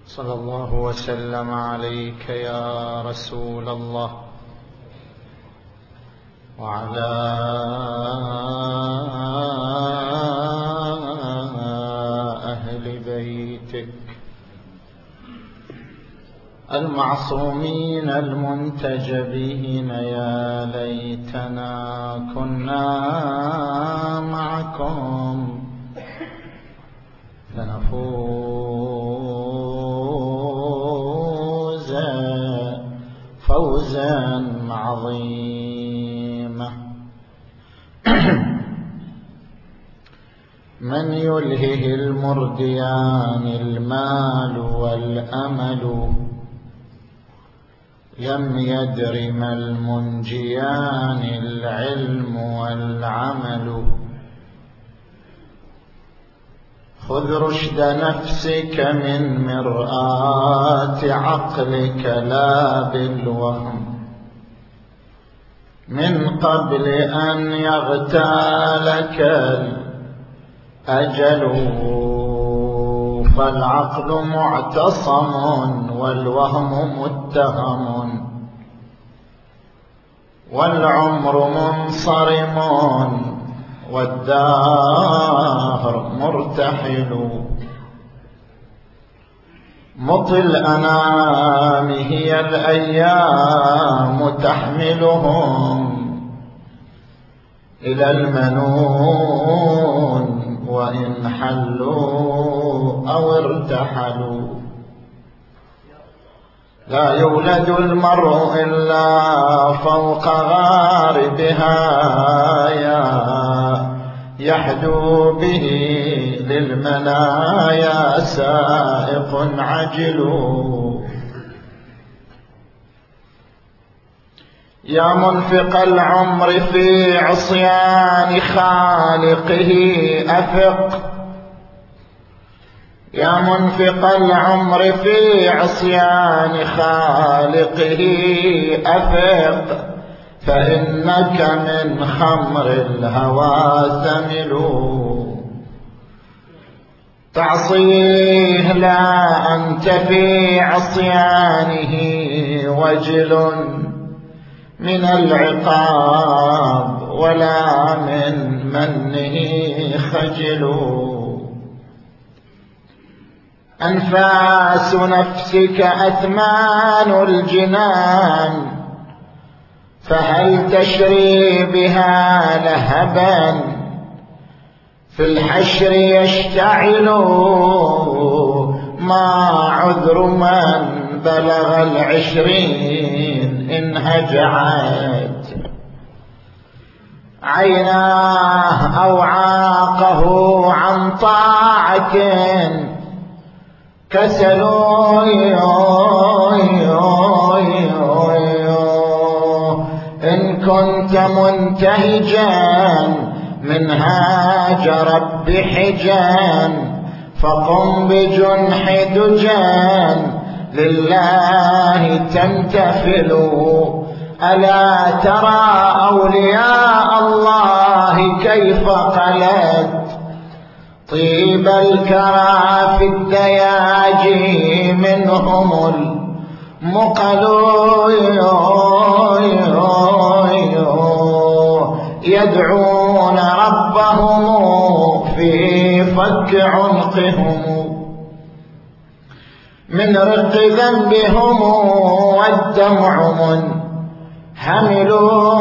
صلى الله وسلم عليك يا رسول الله وعلى أهل بيتك المعصومين المنتجبين. يا ليتنا كنا معكم فنفوز فوزا عظيما. من يلهه المرديان المال والأمل لم يدر ما المنجيان العلم والعمل. خذ رشد نفسك من مرآة عقلك لا بالوهم من قبل أن يغتالك الأجل. فالعقل معتصم والوهم متهم والعمر منصرم والدهر مرتحل. مط الأنام هي الأيام تحملهم إلى المنون وإن حلوا أو ارتحلوا. لا يولد المرء إلا فوق غاربها يحدو به للمنايا سائق عجل. يا منفق العمر في عصيان خالقه أفق. يا منفق العمر في عصيان خالقه أفق. فإنك من خمر الهوى ثمل. تعصيه لا أنت في عصيانه وجل من العقاب ولا من منه خجل. أنفاس نفسك أثمان الجنان فهل تشري بها لهبا في الحشر يشتعل. ما عذر من بلغ 20 إن هجعت عيناه أو عاقه عن طاعة كسلوا. إن كنت منتهجا منهاج رب حجان فقم بجنح دجان لله تنتفل. ألا ترى أولياء الله كيف قلت طيب الكرى في الدياجي منهم المقل. يدعون ربهم في فك عنقهم من رق ذنبهم والدمع منهمل.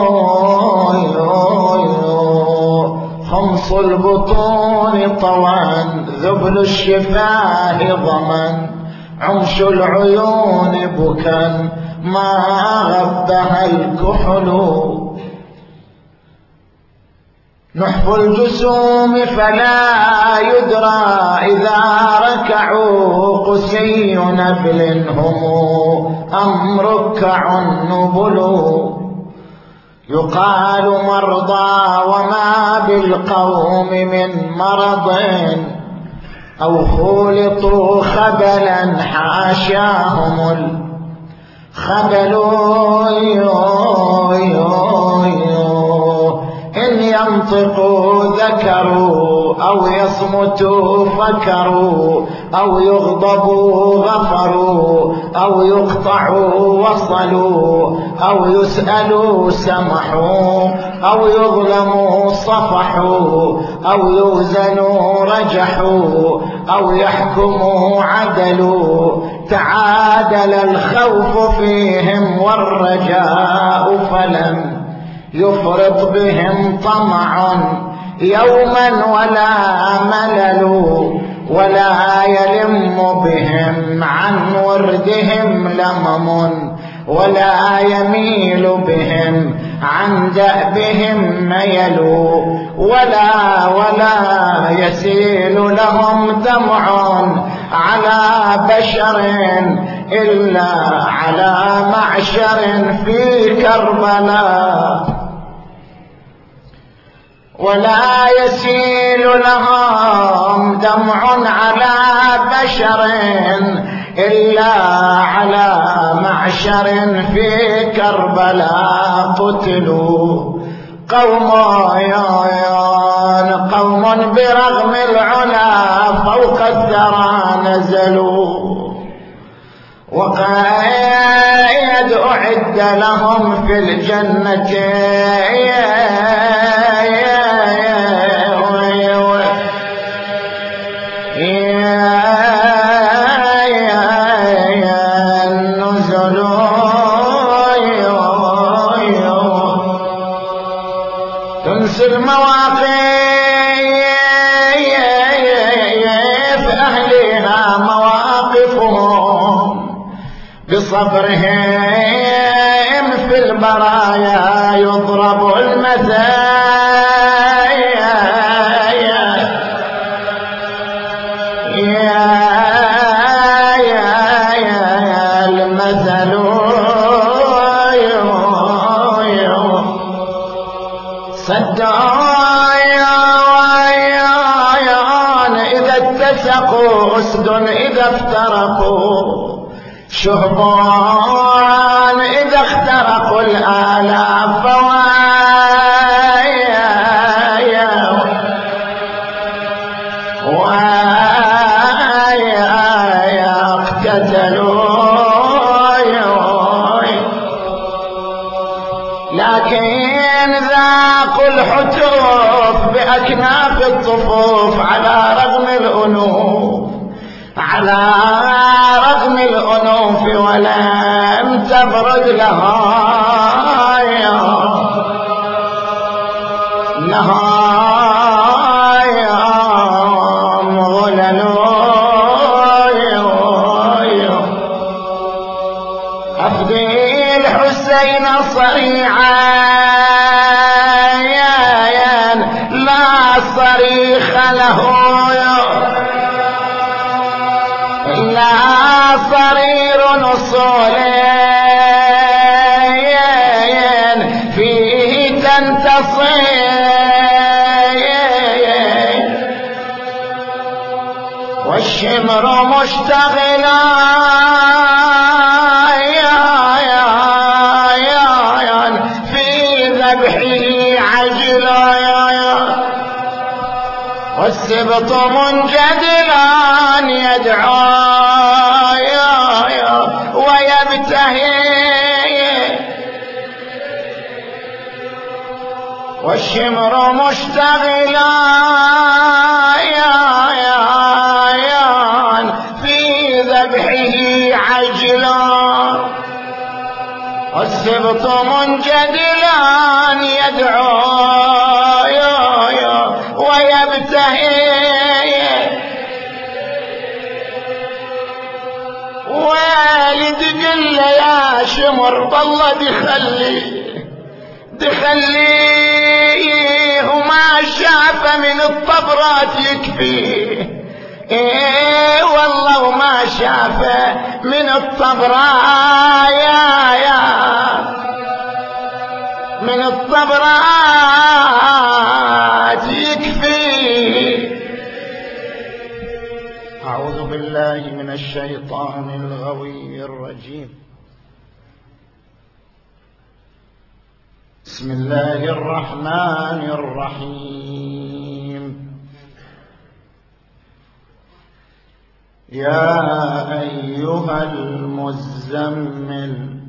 خمص البطون طوان ذبل الشفاه ضمن عمش العيون بكا ما غبها الكحل. نحف الجسوم فلا يدرى إذا ركعوا قسي نبل هم أم ركع نبل. يقال مرضى وما بالقوم من مرض أو خولطوا خبلا حاشاهم الخبل. إن ينطقوا ذكروا أو يصمتوا فكروا أو يغضبوا غفروا أو يقطعوا وصلوا أو يسألوا سمحوا أو يظلموا صفحوا أو يوزنوا رجحوا أو يحكموا عدلوا. تعادل الخوف فيهم والرجاء فلم يفرط بهم طمع يوما ولا ملل ولا يلم بهم عن وردهم لمم ولا يميل بهم عن دأبهم ميل ولا يسيل لهم دمع على بشر إلا على معشر في كربلاء ولا يسيل لهم دمع على بشر إلا على معشر في كربلاء قتلوا قوم برغم العلا فوق الثرى نزلوا وقد أعد لهم في الجنة المواقف أهلها مواقفهم بصبرهم في البرايا يضرب المثل إذا اتسقوا أسد إذا افترقوا شهبان إذا اخترقوا الآلاف اقتتلوا لكن ذاقوا الحتوف بأكناف الطفوف على رغم الأنوف ولم تبرد لها غلل أفدي الحسين صريعا لا صريخ له لا صرير نصول فيه تنتصر والشمر مشتغلا في ذبحه عجلا والسبط منجدلا يدعو ويبتهي والشمر مشتغلا في ذبحه عجلا والسبط منجدلا يدعو ويبتهي والد قل يا شمر بالله دخليه وما شاف من الطبرات يكفيه والله وما شاف من الطبرات يكفيه. أعوذ بالله من الشيطان الغوي الرجيم. بسم الله الرحمن الرحيم. يا أيها المزمل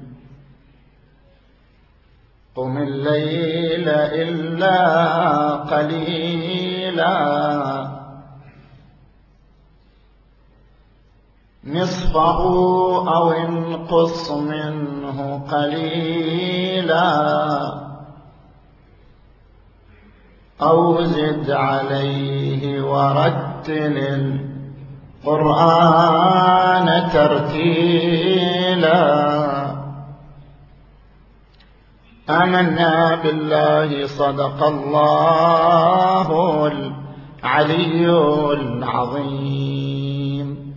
قم الليل إلا قليلا نصفه أو انقص منه قليلا أو زد عليه ورتل القرآن ترتيلا. آمنا بالله صدق الله العلي العظيم.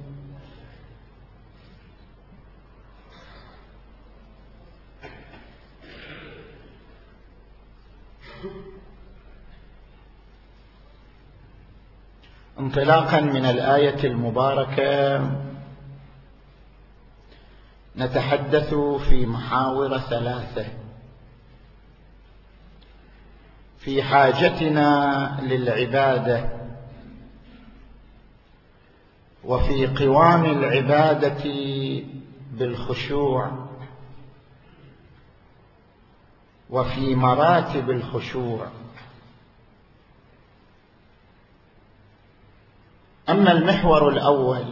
انطلاقا من الآية المباركة نتحدث في محاور ثلاثة في حاجتنا للعبادة، وفي قوام العبادة بالخشوع، وفي مراتب الخشوع. أما المحور الأول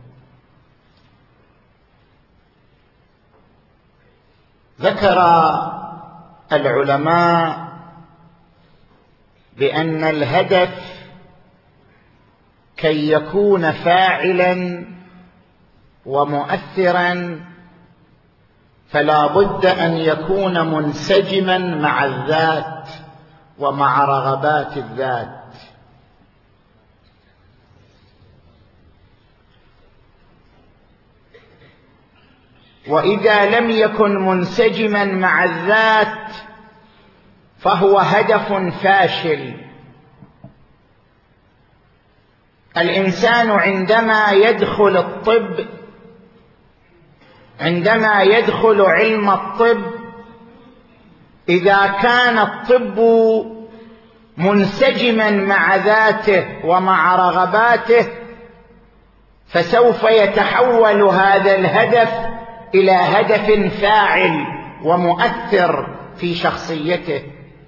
ذكر العلماء بأن الهدف كي يكون فاعلا ومؤثرا فلا بد أن يكون منسجما مع الذات ومع رغبات الذات. وإذا لم يكن منسجما مع الذات فهو هدف فاشل. الإنسان عندما يدخل الطب، عندما يدخل علم الطب، إذا كان الطب منسجما مع ذاته ومع رغباته فسوف يتحول هذا الهدف إلى هدف فاعل ومؤثر في شخصيته.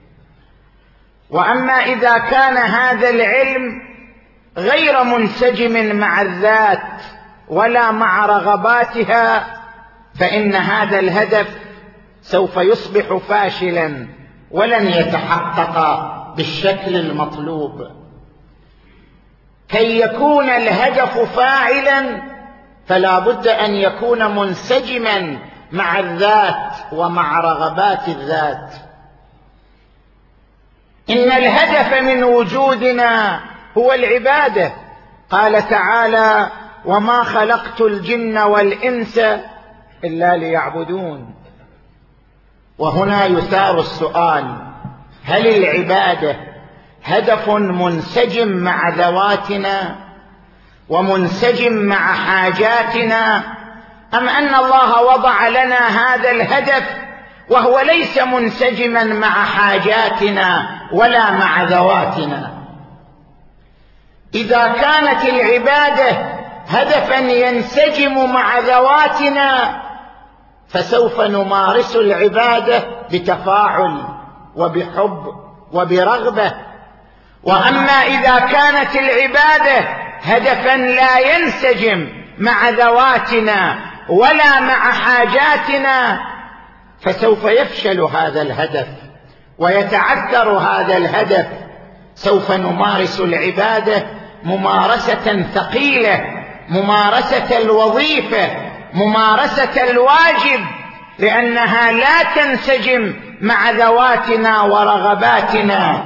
وأما إذا كان هذا العلم غير منسجم مع الذات ولا مع رغباتها فإن هذا الهدف سوف يصبح فاشلا ولن يتحقق بالشكل المطلوب. كي يكون الهدف فاعلا فلا بد أن يكون منسجما مع الذات ومع رغبات الذات. إن الهدف من وجودنا هو العبادة. قال تعالى: وما خلقت الجن والإنس إلا ليعبدون. وهنا يثار السؤال: هل العبادة هدف منسجم مع ذواتنا ومنسجم مع حاجاتنا، أم أن الله وضع لنا هذا الهدف وهو ليس منسجما مع حاجاتنا ولا مع ذواتنا؟ إذا كانت العبادة هدفا ينسجم مع ذواتنا فسوف نمارس العبادة بتفاعل وبحب وبرغبة. وأما إذا كانت العبادة هدفا لا ينسجم مع ذواتنا ولا مع حاجاتنا فسوف يفشل هذا الهدف ويتعثر هذا الهدف. سوف نمارس العبادة ممارسة ثقيلة، ممارسة الوظيفة، ممارسة الواجب، لأنها لا تنسجم مع ذواتنا ورغباتنا.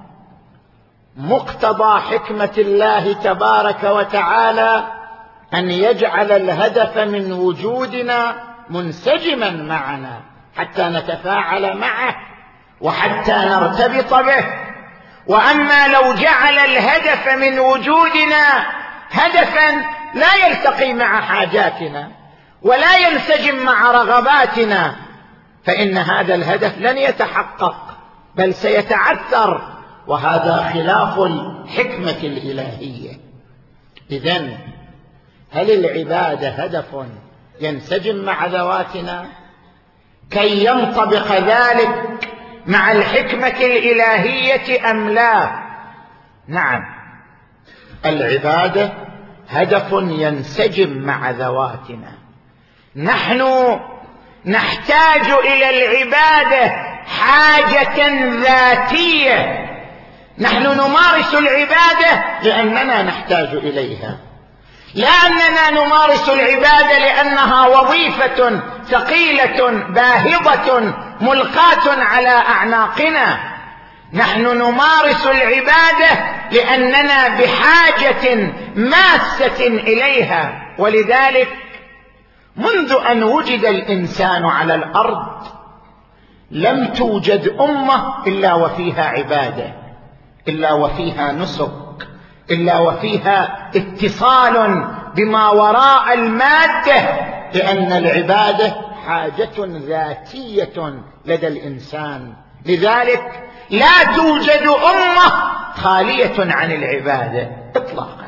مقتضى حكمة الله تبارك وتعالى أن يجعل الهدف من وجودنا منسجما معنا حتى نتفاعل معه وحتى نرتبط به. وأما لو جعل الهدف من وجودنا هدفا لا يلتقي مع حاجاتنا ولا ينسجم مع رغباتنا فإن هذا الهدف لن يتحقق بل سيتعثر، وهذا خلاف الحكمة الإلهية. إذن هل العبادة هدف ينسجم مع ذواتنا كي ينطبق ذلك مع الحكمة الإلهية أم لا؟ نعم، العبادة هدف ينسجم مع ذواتنا. نحن نحتاج إلى العبادة حاجة ذاتية. نحن نمارس العبادة لأننا نحتاج إليها، لا أننا نمارس العبادة لأنها وظيفة ثقيلة باهظة ملقاة على أعناقنا. نحن نمارس العبادة لأننا بحاجة ماسة إليها. ولذلك منذ أن وجد الإنسان على الأرض لم توجد أمة إلا وفيها عبادة، إلا وفيها نسك، إلا وفيها اتصال بما وراء المادة، لأن العبادة حاجة ذاتية لدى الإنسان. لذلك لا توجد أمة خالية عن العبادة إطلاقا.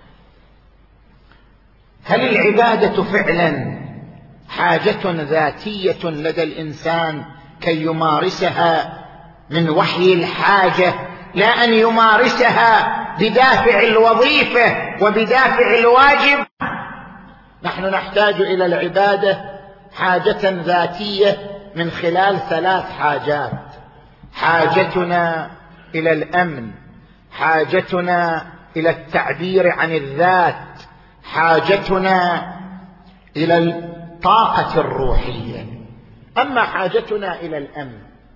هل العبادة فعلا حاجة ذاتية لدى الإنسان كي يمارسها من وحي الحاجة، لا أن يمارسها بدافع الوظيفة وبدافع الواجب؟ نحن نحتاج إلى العبادة حاجة ذاتية من خلال 3 حاجات: حاجتنا إلى الأمن، حاجتنا إلى التعبير عن الذات، حاجتنا إلى الطاقة الروحية. أما حاجتنا إلى الأمن،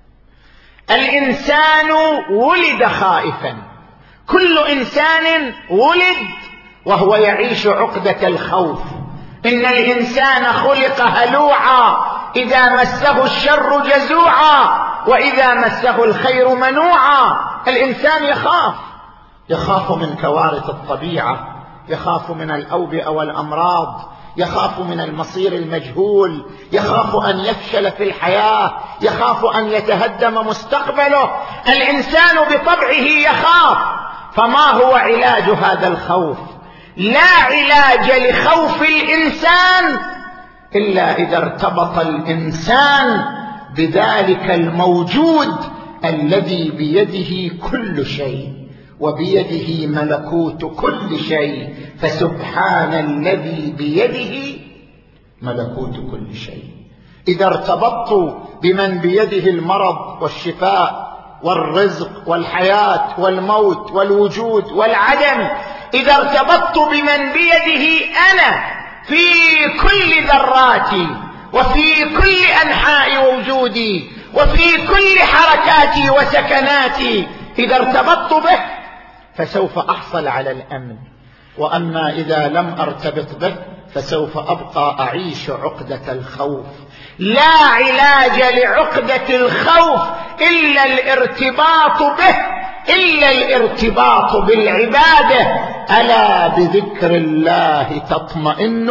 الإنسان ولد خائفا، كل إنسان ولد وهو يعيش عقدة الخوف. إن الإنسان خلق هلوعا، إذا مسه الشر جزوعا وإذا مسه الخير منوعا. الإنسان يخاف من كوارث الطبيعة، يخاف من الأوبئة والأمراض، يخاف من المصير المجهول، يخاف أن يفشل في الحياة، يخاف أن يتهدم مستقبله. الإنسان بطبعه يخاف. فما هو علاج هذا الخوف؟ لا علاج لخوف الإنسان إلا إذا ارتبط الإنسان بذلك الموجود الذي بيده كل شيء وبيده ملكوت كل شيء، فسبحان الذي بيده ملكوت كل شيء. إذا ارتبطت بمن بيده المرض والشفاء والرزق والحياة والموت والوجود والعدم، إذا ارتبطت بمن بيده أنا في كل ذراتي وفي كل أنحاء وجودي وفي كل حركاتي وسكناتي، إذا ارتبطت به فسوف أحصل على الأمن. وأما إذا لم أرتبط به فسوف أبقى أعيش عقدة الخوف. لا علاج لعقدة الخوف إلا الارتباط به، إلا الارتباط بالعبادة. ألا بذكر الله تطمئن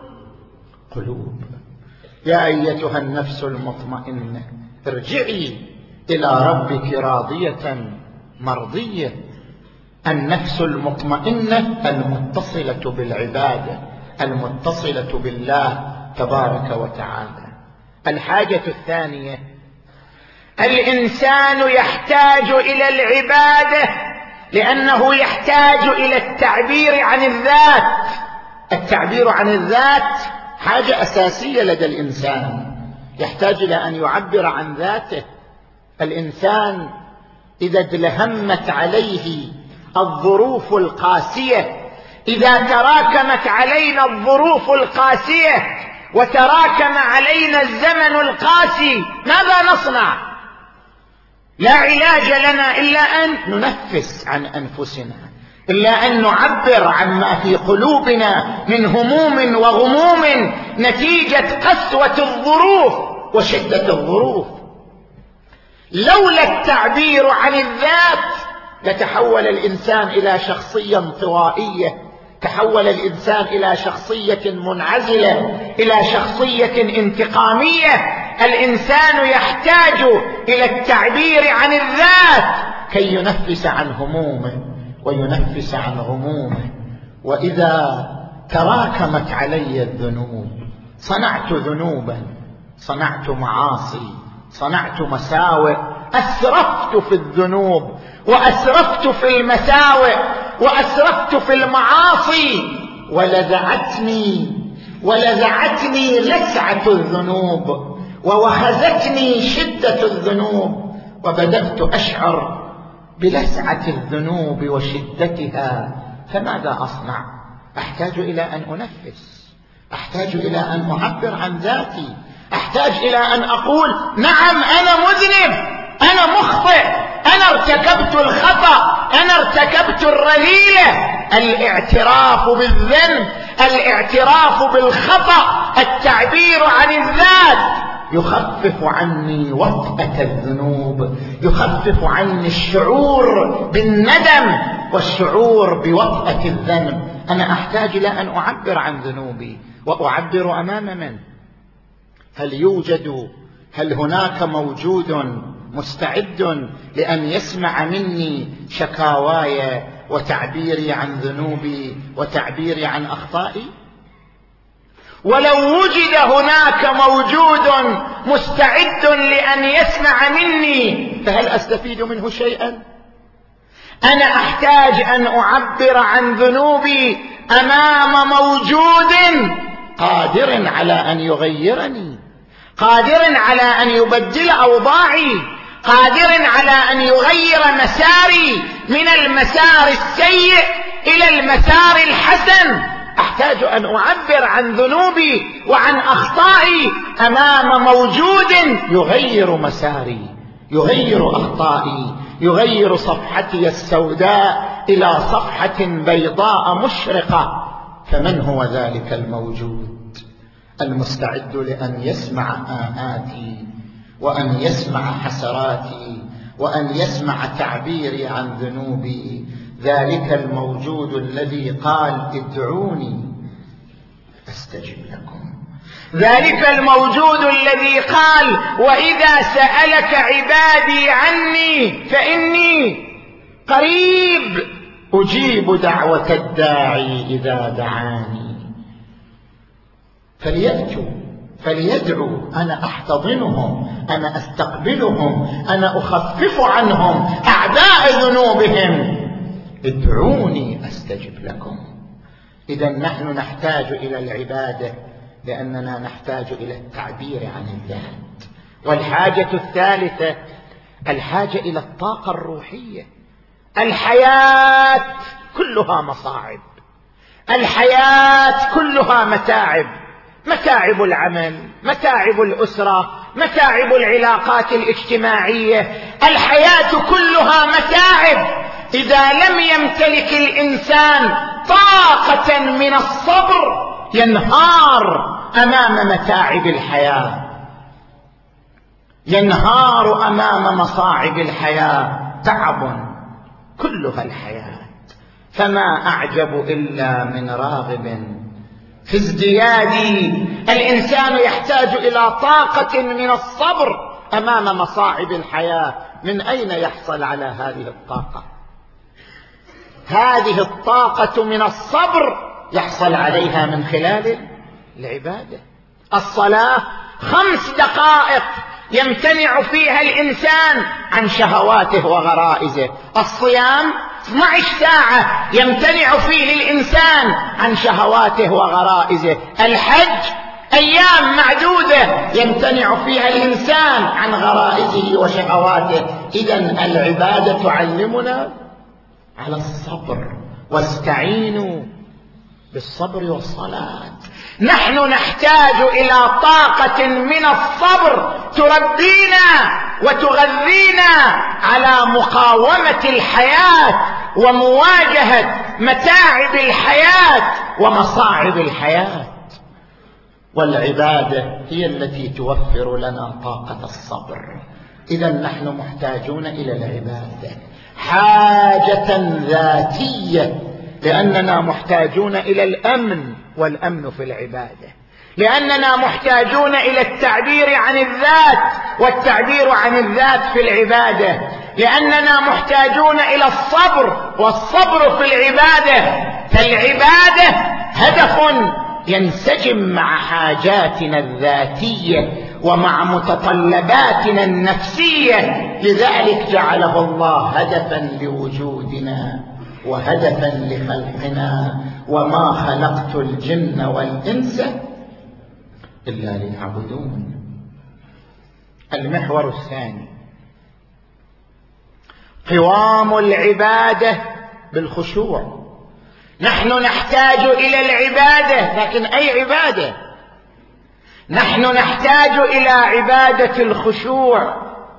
القلوب. يا أيتها النفس المطمئنة ارجعي إلى ربك راضية مرضية. النفس المطمئنة المتصلة بالعبادة، المتصلة بالله تبارك وتعالى. الحاجة الثانية، الإنسان يحتاج إلى العبادة لأنه يحتاج إلى التعبير عن الذات. التعبير عن الذات حاجة أساسية لدى الإنسان، يحتاج إلى أن يعبر عن ذاته. الإنسان إذا ادلهمت عليه الظروف القاسية، إذا تراكمت علينا الظروف القاسية وتراكم علينا الزمن القاسي، ماذا نصنع؟ لا علاج لنا إلا أن ننفس عن أنفسنا، إلا أن نعبر عما في قلوبنا من هموم وغموم نتيجة قسوة الظروف وشدة الظروف. لولا التعبير عن الذات لتحول الإنسان إلى شخصية انطوائية، تحول الإنسان إلى شخصية منعزلة، إلى شخصية انتقامية، الإنسان يحتاج إلى التعبير عن الذات كي ينفس عن همومه وينفس عن غمومه. وإذا تراكمت علي الذنوب، صنعت ذنوبا، صنعت معاصي، صنعت مساوئ، أسرفت في الذنوب وأسرفت في المساوئ وأسرفت في المعاصي، ولزعتني لسعة الذنوب ووخزتني شدة الذنوب، وبدأت أشعر بلسعة الذنوب وشدتها. فماذا أصنع؟ أحتاج إلى أن أنفس، أحتاج إلى أن أعبر عن ذاتي، أحتاج إلى أن أقول نعم أنا مذنب، أنا مخطئ، أنا ارتكبت الخطأ، أنا ارتكبت الرذيلة. الاعتراف بالذنب، الاعتراف بالخطأ، التعبير عن الذات يخفف عني وطأة الذنوب، يخفف عني الشعور بالندم والشعور بوطأة الذنب. أنا أحتاج إلى أن أعبر عن ذنوبي، وأعبر أمام من؟ هل هناك موجود مستعد لأن يسمع مني شكاواي وتعبيري عن ذنوبي وتعبيري عن أخطائي؟ ولو وجد هناك موجود مستعد لأن يسمع مني، فهل أستفيد منه شيئا؟ أنا أحتاج أن أعبر عن ذنوبي أمام موجود قادر على أن يغيرني، قادر على أن يبدل أوضاعي، قادر على أن يغير مساري من المسار السيء إلى المسار الحسن. أحتاج أن أعبر عن ذنوبي وعن أخطائي أمام موجود يغير مساري، يغير أخطائي، يغير صفحتي السوداء إلى صفحة بيضاء مشرقة. فمن هو ذلك الموجود المستعد لأن يسمع آهاتي وأن يسمع حسراتي وأن يسمع تعبيري عن ذنوبي؟ ذلك الموجود الذي قال ادعوني أستجب لكم، ذلك الموجود الذي قال وإذا سألك عبادي عني فإني قريب أجيب دعوة الداعي إذا دعاني. فليدعوا، أنا أحتضنهم، أنا أستقبلهم، أنا أخفف عنهم أعداء ذنوبهم. ادعوني أستجب لكم. إذا نحن نحتاج إلى العبادة لأننا نحتاج إلى التعبير عن الذات. والحاجة الثالثة الحاجة إلى الطاقة الروحية. الحياة كلها مصاعب، الحياة كلها متاعب، متاعب العمل، متاعب الأسرة، متاعب العلاقات الاجتماعية، الحياة كلها متاعب. إذا لم يمتلك الإنسان طاقة من الصبر ينهار أمام متاعب الحياة، ينهار أمام مصاعب الحياة. تعب كلها الحياة، فما أعجب إلا من راغب في ازدياد. الإنسان يحتاج إلى طاقة من الصبر أمام مصاعب الحياة. من أين يحصل على هذه الطاقة؟ هذه الطاقة من الصبر يحصل عليها من خلال العبادة. الصلاة 5 دقائق يمتنع فيها الإنسان عن شهواته وغرائزه. الصيام 12 ساعة يمتنع فيه الإنسان عن شهواته وغرائزه. الحج أيام معدودة يمتنع فيها الإنسان عن غرائزه وشهواته. إذن العبادة تعلمنا على الصبر، واستعينوا بالصبر والصلاة. نحن نحتاج إلى طاقة من الصبر تربينا وتغذينا على مقاومة الحياة ومواجهة متاعب الحياة ومصاعب الحياة. والعبادة هي التي توفر لنا طاقة الصبر. إذا نحن محتاجون إلى العبادة حاجة ذاتية، لأننا محتاجون إلى الأمن، والأمن في العبادة. لأننا محتاجون إلى التعبير عن الذات، والتعبير عن الذات في العبادة، لأننا محتاجون إلى الصبر، والصبر في العبادة، فالعبادة هدف ينسجم مع حاجاتنا الذاتية ومع متطلباتنا النفسية. لذلك جعله الله هدفا لوجودنا وهدفا لخلقنا: وما خلقت الجن والإنس إلا ليعبدون. المحور الثاني: قوام العبادة بالخشوع. نحن نحتاج إلى العبادة، لكن أي عبادة؟ نحن نحتاج إلى عبادة الخشوع.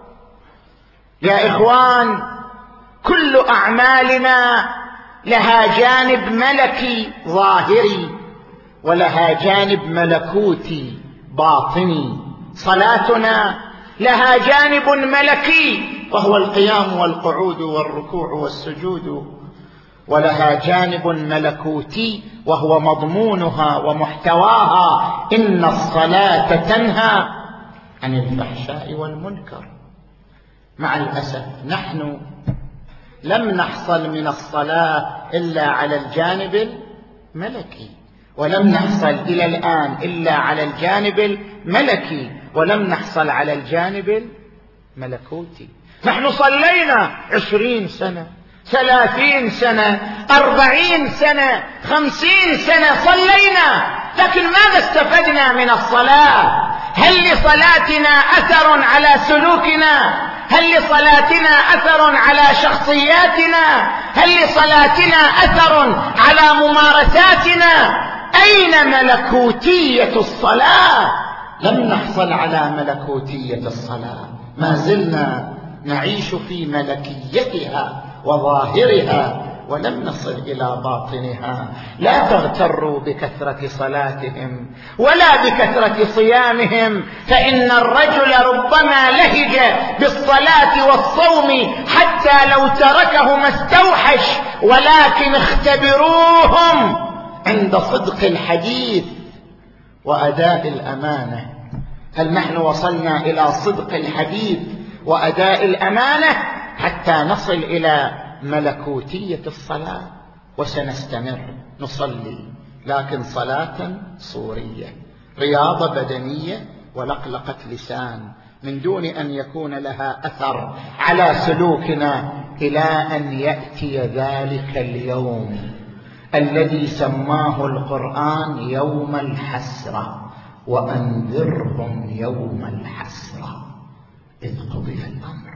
يا إخوان، كل أعمالنا لها جانب ملكي ظاهري ولها جانب ملكوتي باطني. صلاتنا لها جانب ملكي وهو القيام والقعود والركوع والسجود، ولها جانب ملكوتي وهو مضمونها ومحتواها: إن الصلاة تنهى عن الفحشاء والمنكر. مع الأسف نحن لم نحصل من الصلاة إلا على الجانب الملكي، ولم نحصل إلى الآن إلا على الجانب الملكي، ولم نحصل على الجانب الملكوتي. نحن صلينا 20 سنة 30 سنة 40 سنة 50 سنة صلينا، لكن ماذا استفدنا من الصلاة؟ هل لصلاتنا أثر على سلوكنا؟ هل لصلاتنا أثر على شخصياتنا؟ هل لصلاتنا أثر على ممارساتنا؟ أين ملكوتية الصلاة؟ لم نحصل على ملكوتية الصلاة، ما زلنا نعيش في ملكيتها وظاهرها ولم نصل إلى باطنها. لا تغتروا بكثرة صلاتهم ولا بكثرة صيامهم، فإن الرجل ربما لهج بالصلاة والصوم حتى لو تركهما استوحش، ولكن اختبروهم عند صدق الحديث وأداء الأمانة. هل نحن وصلنا إلى صدق الحديث وأداء الأمانة حتى نصل إلى ملكوتية الصلاة؟ وسنستمر نصلي، لكن صلاة صورية، رياضة بدنية ولقلقة لسان، من دون أن يكون لها أثر على سلوكنا، إلى أن يأتي ذلك اليوم الذي سماه القرآن يوم الحسرة: وأنذرهم يوم الحسرة إذ قضي الأمر.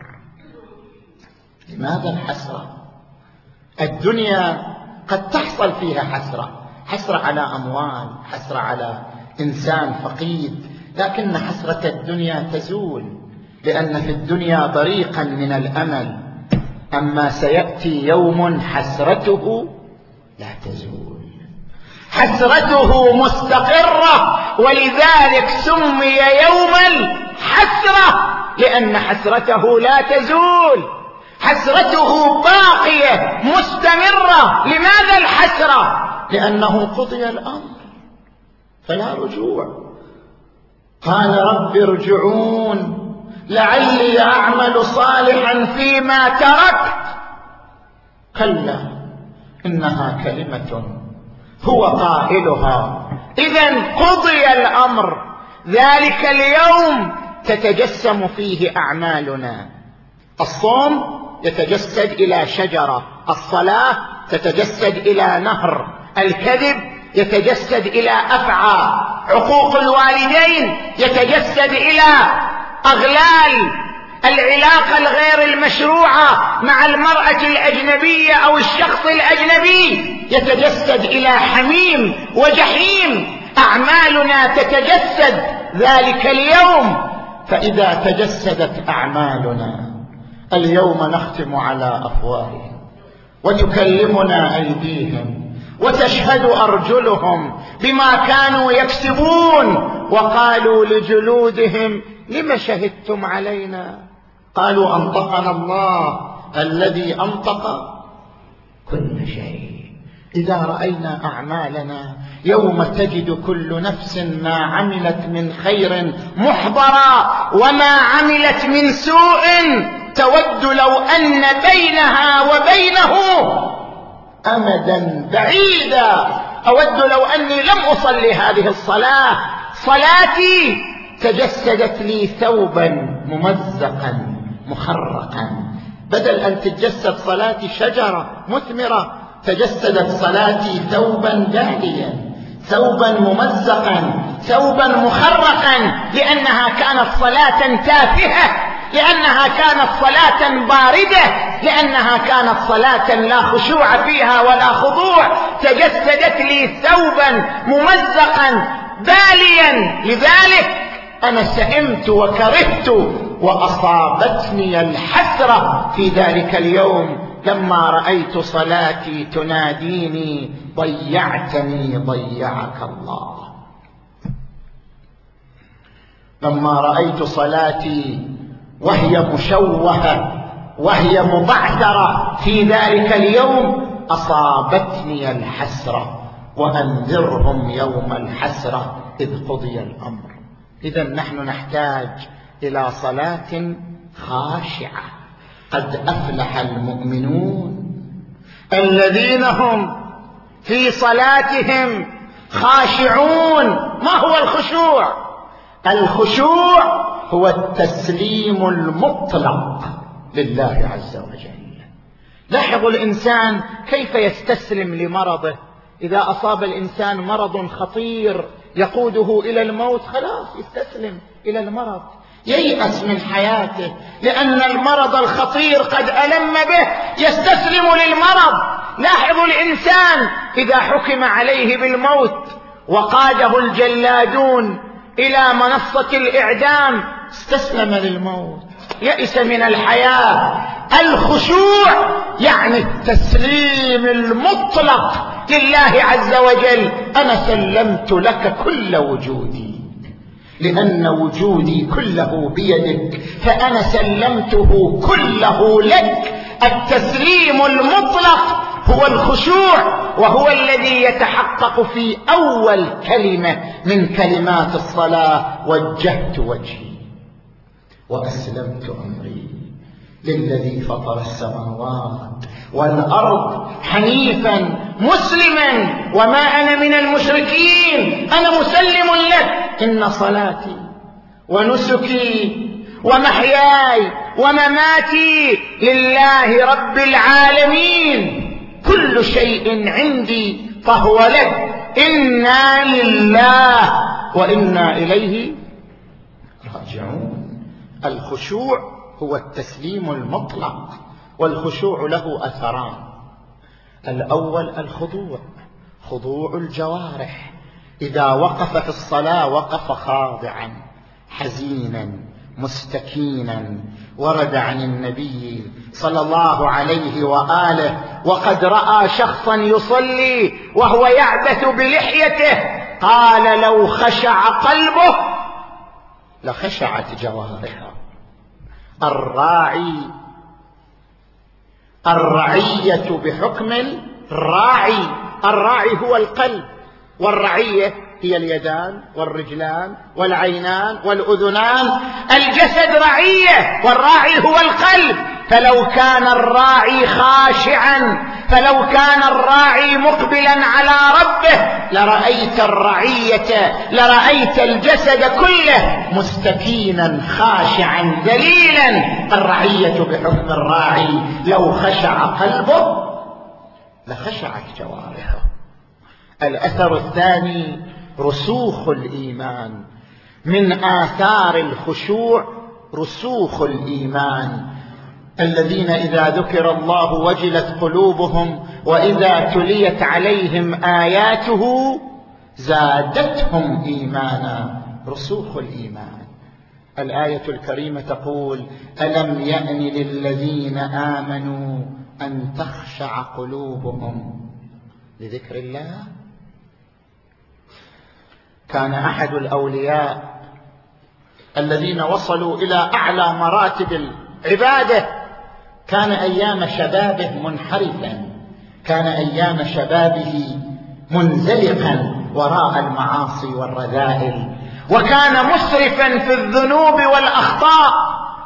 لماذا الحسرة؟ الدنيا قد تحصل فيها حسرة على أموال، حسرة على إنسان فقيد، لكن حسرة الدنيا تزول، لأن في الدنيا طريقا من الأمل. أما سيأتي يوم حسرته لا تزول، حسرته مستقرة، ولذلك سمي يوم الحسرة، لأن حسرته لا تزول، حسرته باقية مستمرة. لماذا الحسرة؟ لأنه قضي الأمر فلا رجوع. قال رب ارجعون لعلي أعمل صالحا فيما تركت، كلا إنها كلمة هو قائلها. إذن قضي الأمر، ذلك اليوم تتجسم فيه أعمالنا. الصوم يتجسد إلى شجرة، الصلاة تتجسد إلى نهر، الكذب يتجسد إلى أفعى، عقوق الوالدين يتجسد إلى أغلال، العلاقة الغير المشروعة مع المرأة الأجنبية أو الشخص الأجنبي يتجسد إلى حميم وجحيم. أعمالنا تتجسد ذلك اليوم. فإذا تجسدت أعمالنا اليوم نختم على أفواههم وتكلمنا أيديهم وتشهد أرجلهم بما كانوا يكسبون. وقالوا لجلودهم لم شهدتم علينا؟ قالوا أنطقنا الله الذي أنطق كل شيء. إذا رأينا أعمالنا يوم تجد كل نفس ما عملت من خير محضرا وما عملت من سوء تود لو أن بينها وبينه أمدا بعيدا، أود لو أني لم أصلي هذه الصلاة، صلاتي تجسدت لي ثوبا ممزقا مخرقا، بدل أن تتجسد صلاتي شجرة مثمرة تجسدت صلاتي ثوبا باليا، ثوبا ممزقا، ثوبا مخرقا، لأنها كانت صلاة تافهة، لأنها كانت صلاة باردة، لأنها كانت صلاة لا خشوع فيها ولا خضوع، تجسدت لي ثوبا ممزقا باليا. لذلك أنا سئمت وكرهت وأصابتني الحسرة في ذلك اليوم لما رأيت صلاتي تناديني ضيعتني ضيعك الله. لما رأيت صلاتي وهي مشوهة وهي مبعثرة في ذلك اليوم أصابتني الحسرة، وأنذرهم يوم الحسرة إذ قضي الأمر. إذا نحن نحتاج إلى صلاة خاشعة. قد أفلح المؤمنون الذين هم في صلاتهم خاشعون. ما هو الخشوع؟ الخشوع هو التسليم المطلق لله عز وجل. لاحظوا الإنسان كيف يستسلم لمرضه. إذا أصاب الإنسان مرض خطير يقوده إلى الموت، خلاص يستسلم إلى المرض، ييأس من حياته، لأن المرض الخطير قد ألم به، يستسلم للمرض. لاحظوا الإنسان إذا حكم عليه بالموت وقاده الجلادون إلى منصة الإعدام استسلم للموت، يئس من الحياة. الخشوع يعني التسليم المطلق لله عز وجل. أنا سلمت لك كل وجودي، لأن وجودي كله بيدك، فأنا سلمته كله لك. التسليم المطلق هو الخشوع، وهو الذي يتحقق في أول كلمة من كلمات الصلاة: وجهت وجهي وأسلمت أمري للذي فطر السماوات والأرض حنيفا مسلما وما أنا من المشركين. أنا مسلم لك. إن صلاتي ونسكي ومحياي ومماتي لله رب العالمين، كل شيء عندي فهو لك. إنا لله وإنا إليه راجعون. الخشوع هو التسليم المطلق، والخشوع له أثران. الأول الخضوع، خضوع الجوارح. إذا وقف في الصلاة وقف خاضعا حزينا مستكينا. ورد عن النبي صلى الله عليه وآله: وقد رأى شخصا يصلي وهو يعبث بلحيته، قال: لو خشع قلبه لخشعت جوارحه. الرعية بحكم الراعي. الراعي هو القلب، والرعية هي اليدان والرجلان والعينان والأذنان. الجسد رعية والراعي هو القلب. فلو كان الراعي خاشعا، فلو كان الراعي مقبلا على ربه، لرأيت الرعية، لرأيت الجسد كله مستكينا خاشعا ذليلا. الرعية بحكم الراعي. لو خشع قلبه لخشعت جوارحه. الأثر الثاني رسوخ الإيمان. من آثار الخشوع رسوخ الإيمان. الذين إذا ذكر الله وجلت قلوبهم وإذا تليت عليهم آياته زادتهم إيمانا. رسوخ الإيمان. الآية الكريمة تقول: ألم يأن للذين آمنوا أن تخشع قلوبهم لذكر الله. كان أحد الأولياء الذين وصلوا إلى أعلى مراتب العبادة، كان أيام شبابه منحرفا، كان أيام شبابه منزلقا وراء المعاصي والرذائل، وكان مسرفا في الذنوب والأخطاء،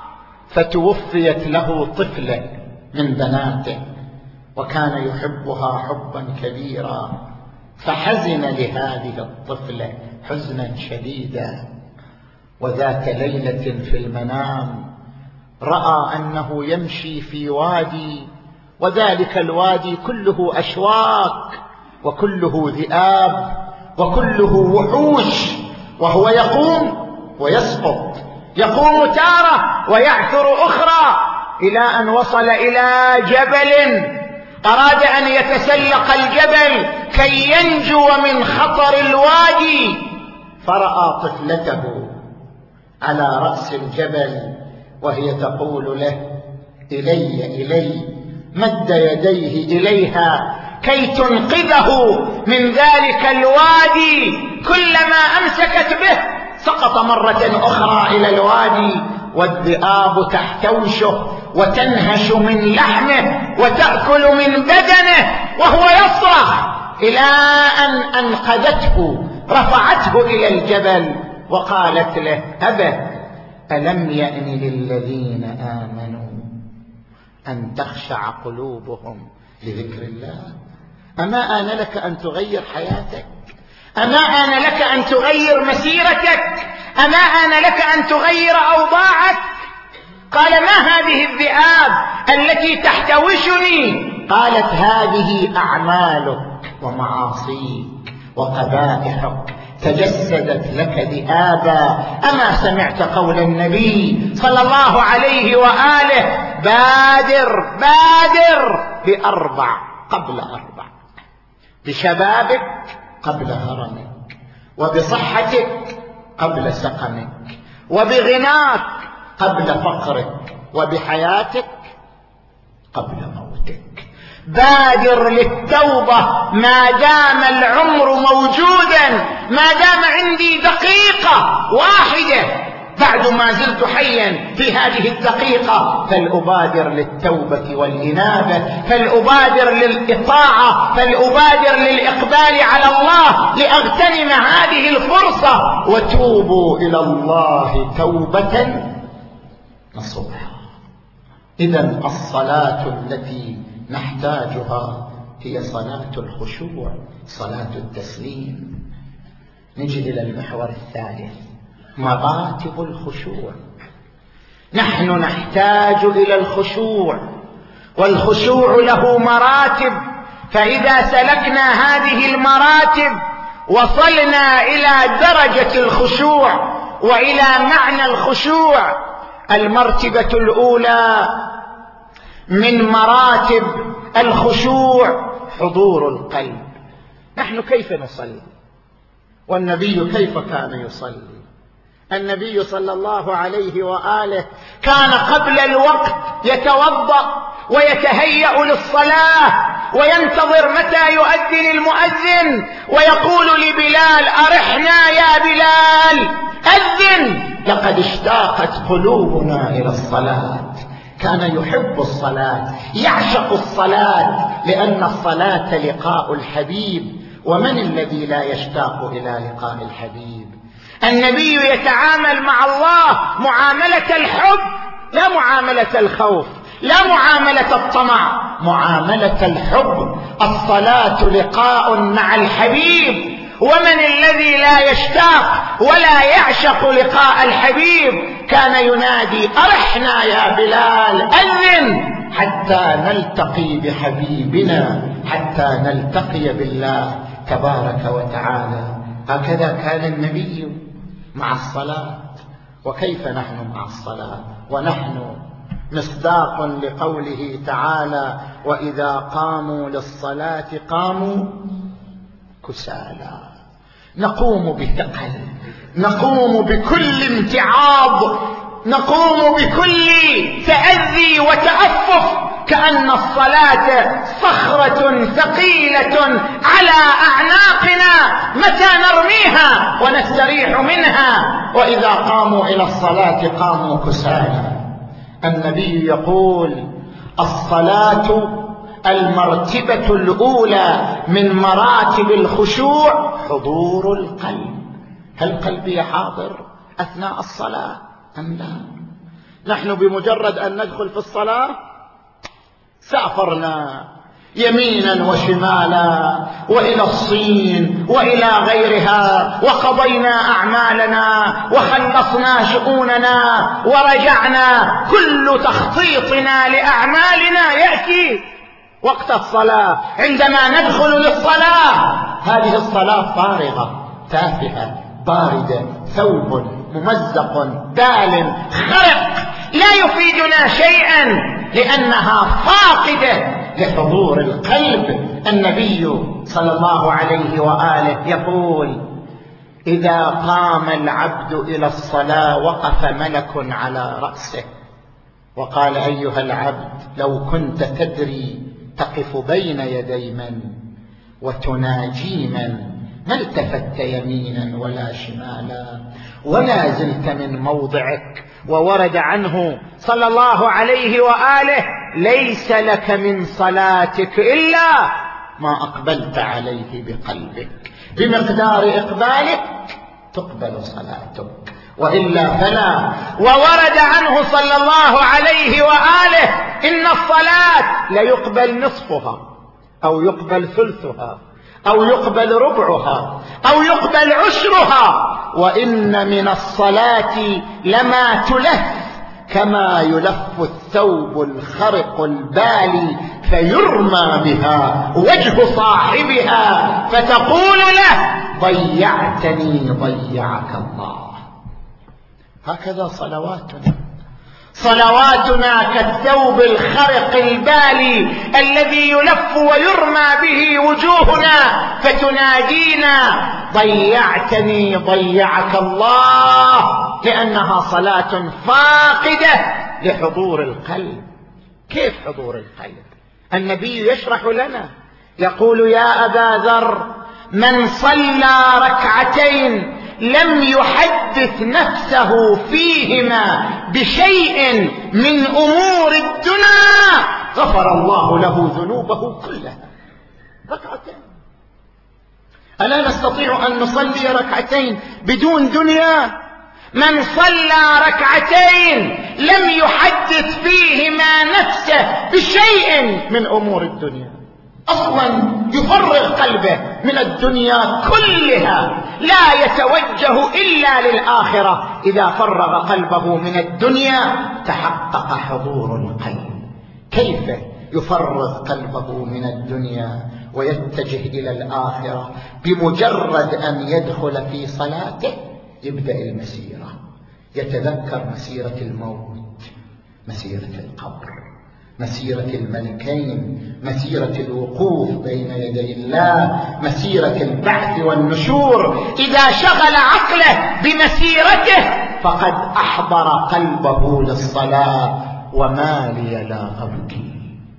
فتوفيت له طفلة من بناته وكان يحبها حبا كبيرا، فحزن لهذه الطفلة حزنا شديدا. وذات ليلة في المنام رأى أنه يمشي في وادي، وذلك الوادي كله أشواك وكله ذئاب وكله وحوش، وهو يقوم ويسقط، يقوم تارة ويعثر أخرى، إلى أن وصل إلى جبل أراد أن يتسلق الجبل كي ينجو من خطر الوادي، فرأى طفلته على رأس الجبل وهي تقول له إلي إلي، مد يديه إليها كي تنقذه من ذلك الوادي. كلما أمسكت به سقط مرة أخرى إلى الوادي، والذئاب تحتوشه وتنهش من لحمه وتأكل من بدنه وهو يصرخ، إلى أن أنقذته، رفعته إلى الجبل وقالت له أبا ألم يأن للذين آمنوا أن تخشع قلوبهم لذكر الله؟ أما آن لك أن تغير حياتك؟ أما آن لك أن تغير مسيرتك؟ أما آن لك أن تغير أوضاعك؟ قال ما هذه الذئاب التي تحتوشني؟ قالت هذه أعمالك ومعاصيك وقبائحك تجسدت لك ذئابا. أما سمعت قول النبي صلى الله عليه وآله بادر ب4 قبل 4، بشبابك قبل هرمك، وبصحتك قبل سقمك، وبغناك قبل فقرك، وبحياتك قبل موتك. بادر للتوبة ما دام العمر موجودا، ما دام عندي دقيقة واحدة بعد ما زلت حيا في هذه الدقيقة، فلأبادر للتوبة والإنابة، فلأبادر للإطاعة، فلأبادر للإقبال على الله لأغتنم هذه الفرصة. وتوبوا إلى الله توبة نصوحا. إذن الصلاة التي نحتاجها هي صلاة الخشوع، صلاة التسليم. نجي إلى المحور الثالث، مراتب الخشوع. نحن نحتاج إلى الخشوع، والخشوع له مراتب، فإذا سلكنا هذه المراتب وصلنا إلى درجة الخشوع وإلى معنى الخشوع. المرتبة الأولى من مراتب الخشوع حضور القلب. نحن كيف نصلي؟ والنبي كيف كان يصلي؟ النبي صلى الله عليه وآله كان قبل الوقت يتوضأ ويتهيأ للصلاة وينتظر متى يؤذن المؤذن ويقول لبلال أرحنا يا بلال أذن، لقد اشتاقت قلوبنا إلى الصلاة. كان يحب الصلاة، يعشق الصلاة، لأن الصلاة لقاء الحبيب، ومن الذي لا يشتاق إلى لقاء الحبيب؟ النبي يتعامل مع الله معاملة الحب، لا معاملة الخوف، لا معاملة الطمع، معاملة الحب. الصلاة لقاء مع الحبيب، ومن الذي لا يشتاق ولا يعشق لقاء الحبيب؟ كان ينادي أرحنا يا بلال أذن حتى نلتقي بحبيبنا، حتى نلتقي بالله تبارك وتعالى. هكذا كان النبي مع الصلاة. وكيف نحن مع الصلاة ونحن مصداق لقوله تعالى وإذا قاموا للصلاة قاموا كسالى؟ نقوم بثقل، نقوم بكل امتعاض، نقوم بكل تأذي وتأفف، كأن الصلاة صخرة ثقيلة على أعناقنا متى نرميها ونستريح منها. وإذا قاموا إلى الصلاة قاموا كسالى. النبي يقول الصلاة المرتبة الأولى من مراتب الخشوع حضور القلب. هل قلبي حاضر أثناء الصلاة أم لا؟ نحن بمجرد أن ندخل في الصلاة سافرنا يمينا وشمالا وإلى الصين وإلى غيرها، وقضينا أعمالنا وخلصنا شؤوننا ورجعنا. كل تخطيطنا لأعمالنا يأتي وقت الصلاة. عندما ندخل للصلاة هذه الصلاة فارغة تافهة باردة، ثوب ممزق بال خرق لا يفيدنا شيئا لأنها فاقدة لحضور القلب. النبي صلى الله عليه وآله يقول: إذا قام العبد إلى الصلاة وقف ملك على رأسه وقال: أيها العبد، لو كنت تدري تقف بين يدي من وتناجي من ما التفت يمينا ولا شمالا ولا زلت من موضعك. وورد عنه صلى الله عليه وآله: ليس لك من صلاتك إلا ما أقبلت عليه بقلبك، بمقدار إقبالك تقبل صلاتك وإلا فلا. وورد عنه صلى الله عليه وآله: إن الصلاة ليقبل نصفها أو يقبل ثلثها أو يقبل ربعها أو يقبل عشرها، وإن من الصلاة لما تلف كما يلف الثوب الخرق البالي فيرمى بها وجه صاحبها فتقول له: ضيعتني ضيعك الله. هكذا صلواتنا كالثوب الخرق البالي الذي يلف ويرمى به وجوهنا فتنادينا: ضيعتني ضيعك الله، لأنها صلاة فاقدة لحضور القلب. كيف حضور القلب؟ النبي يشرح لنا يقول: يا أبا ذر، من صلى ركعتين لم يحدث نفسه فيهما بشيء من أمور الدنيا غفر الله له ذنوبه كلها. ركعتين. ألا نستطيع أن نصلي ركعتين بدون دنيا؟ من صلى ركعتين لم يحدث فيهما نفسه بشيء من أمور الدنيا، أصلا يفرغ قلبه من الدنيا كلها، لا يتوجه إلا للآخرة. إذا فرغ قلبه من الدنيا تحقق حضور القلب. كيف يفرغ قلبه من الدنيا ويتجه إلى الآخرة؟ بمجرد أن يدخل في صلاته يبدأ المسيرة، يتذكر مسيرة الموت، مسيرة القبر، مسيرة الملكين، مسيرة الوقوف بين يدي الله، مسيرة البعث والنشور. إذا شغل عقله بمسيرته فقد أحضر قلبه للصلاة. وما لي لا أبكي.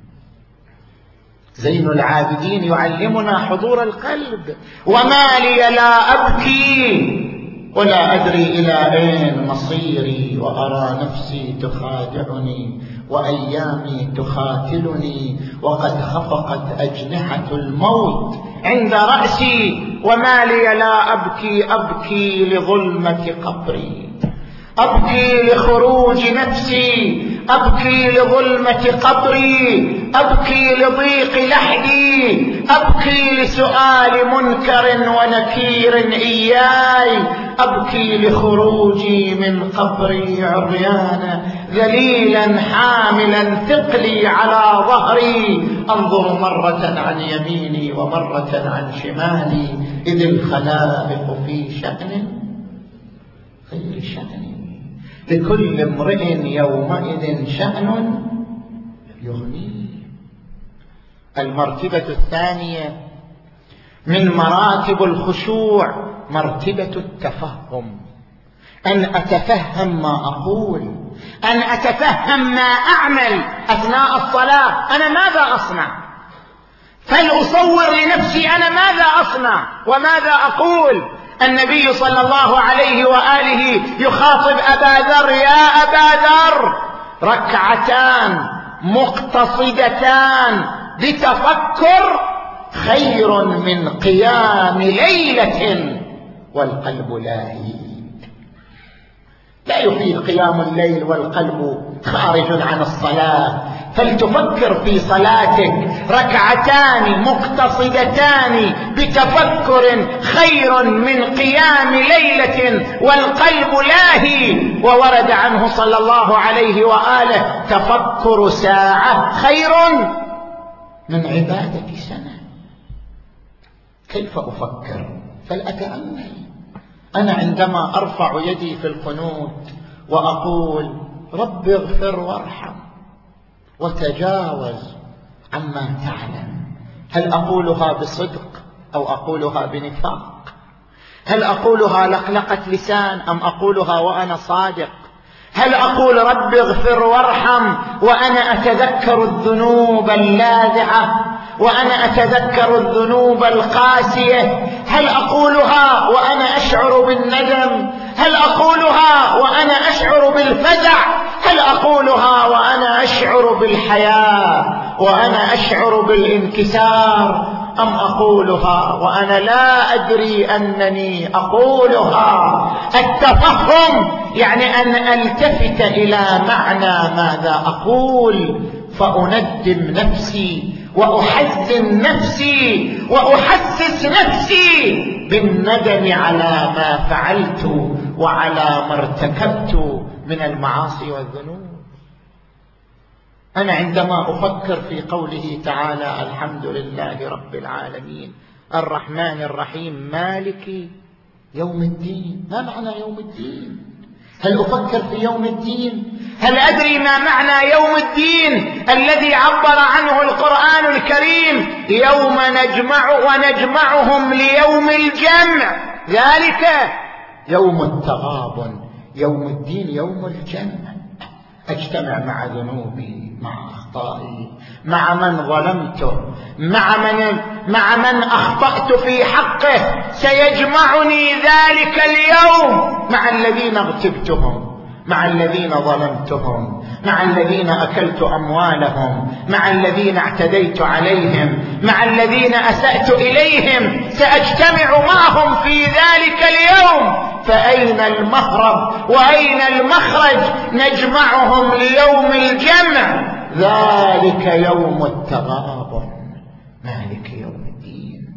زين العابدين يعلمنا حضور القلب: وما لي لا أبكي ولا أدري إلى أين مصيري، وأرى نفسي تخادعني وأيامي تخاتلني، وقد خفقت أجنحة الموت عند رأسي. وما لي لا أبكي، أبكي لظلمة قبري، أبكي لخروج نفسي، أبكي لظلمة قبري، أبكي لضيق لحدي، أبكي لسؤال منكر ونكير إياي، أبكي لخروجي من قبري عريانا ذليلا حاملا ثقلي على ظهري، أنظر مرة عن يميني ومرة عن شمالي، إذ الخلائق في شأن غير شأني، لكل امرئ يومئذ شأن يغنيه. المرتبة الثانية من مراتب الخشوع مرتبة التفهم، أن أتفهم ما أقول، أن أتفهم ما أعمل أثناء الصلاة. أنا ماذا أصنع؟ فلأصور لنفسي أنا ماذا أصنع وماذا أقول. النبي صلى الله عليه وآله يخاطب أبا ذر: يا أبا ذر، ركعتان مقتصدتان بتفكر خير من قيام ليلة والقلب لاهي. لا يفيد قيام الليل والقلب خارج عن الصلاة، فلتفكر في صلاتك ركعتان مقتصدتان بتفكر خير من قيام ليلة والقلب لاهي. وورد عنه صلى الله عليه وآله: تفكر ساعة خير من عبادة سنة. كيف أفكر؟ فلأتأمل. أنا عندما أرفع يدي في القنوت وأقول: رب اغفر وارحم وتجاوز عما تعلم، هل أقولها بصدق أو أقولها بنفاق؟ هل أقولها لقلقة لسان أم أقولها وأنا صادق؟ هل أقول رب اغفر وارحم وأنا أتذكر الذنوب اللاذعة وأنا أتذكر الذنوب القاسية؟ هل أقولها وأنا أشعر بالندم؟ هل أقولها وأنا أشعر بالفزع؟ هل أقولها وأنا أشعر بالحياة وأنا أشعر بالانكسار؟ أم أقولها وأنا لا أدري أنني أقولها؟ التفهم يعني أن ألتفت إلى معنى ماذا أقول، فأندم نفسي وأحزن نفسي وأحسس نفسي بالندم على ما فعلت وعلى ما ارتكبت من المعاصي والذنوب. أنا عندما أفكر في قوله تعالى: الحمد لله رب العالمين الرحمن الرحيم مالك يوم الدين، ما معنى يوم الدين؟ هل أفكر في يوم الدين؟ هل أدري ما معنى يوم الدين الذي عبر عنه القرآن الكريم: يوم ونجمعهم ليوم الجمع، ذلك يوم التغابن. يوم الدين يوم الجمع، أجتمع مع ذنوبي، مع أخطائي، مع من ظلمته، مع من أخطأت في حقه. سيجمعني ذلك اليوم مع الذين اغتبتهم، مع الذين ظلمتهم، مع الذين أكلت أموالهم، مع الذين اعتديت عليهم، مع الذين أسأت إليهم. سأجتمع معهم في ذلك اليوم. فأين المهرب وأين المخرج؟ نجمعهم ليوم الجمع، ذلك يوم التغابن، مالك يوم الدين.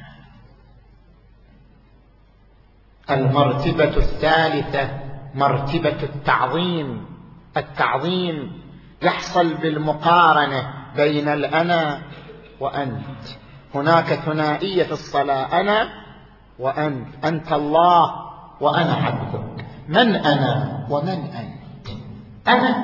المرتبة الثالثة مرتبة التعظيم. التعظيم يحصل بالمقارنة بين الأنا وأنت. هناك ثنائية في الصلاة: أنا وأنت، أنت الله وأنا عبدك. من أنا ومن أنت؟ أنا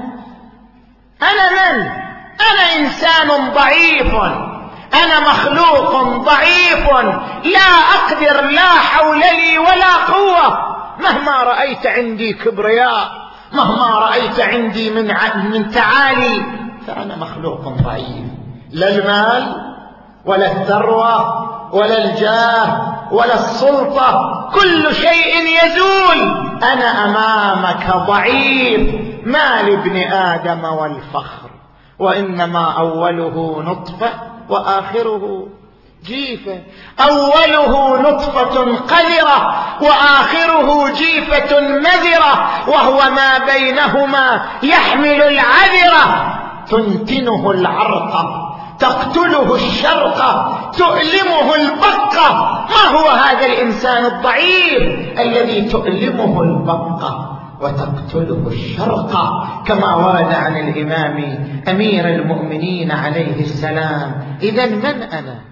من؟ أنا إنسان ضعيف، أنا مخلوق ضعيف، لا أقدر، لا حول لي ولا قوة. مهما رأيت عندي كبرياء، مهما رأيت عندي من تعالي، فأنا مخلوق ضعيف. لا المال ولا الثروة ولا الجاه ولا السلطة، كل شيء يزول. أنا أمامك ضعيف. ما لابن آدم والفخر، وإنما أوله نطفة وآخره جيفة. أوله نطفة قذرة وآخره جيفة مذرة، وهو ما بينهما يحمل العذرة. تنتنه العرقة، تقتله الشرقة، تؤلمه البقة. ما هو هذا الإنسان الضعيف الذي تؤلمه البقة وتقتله الشرقة؟ كما ورد عن الإمام أمير المؤمنين عليه السلام. إذن من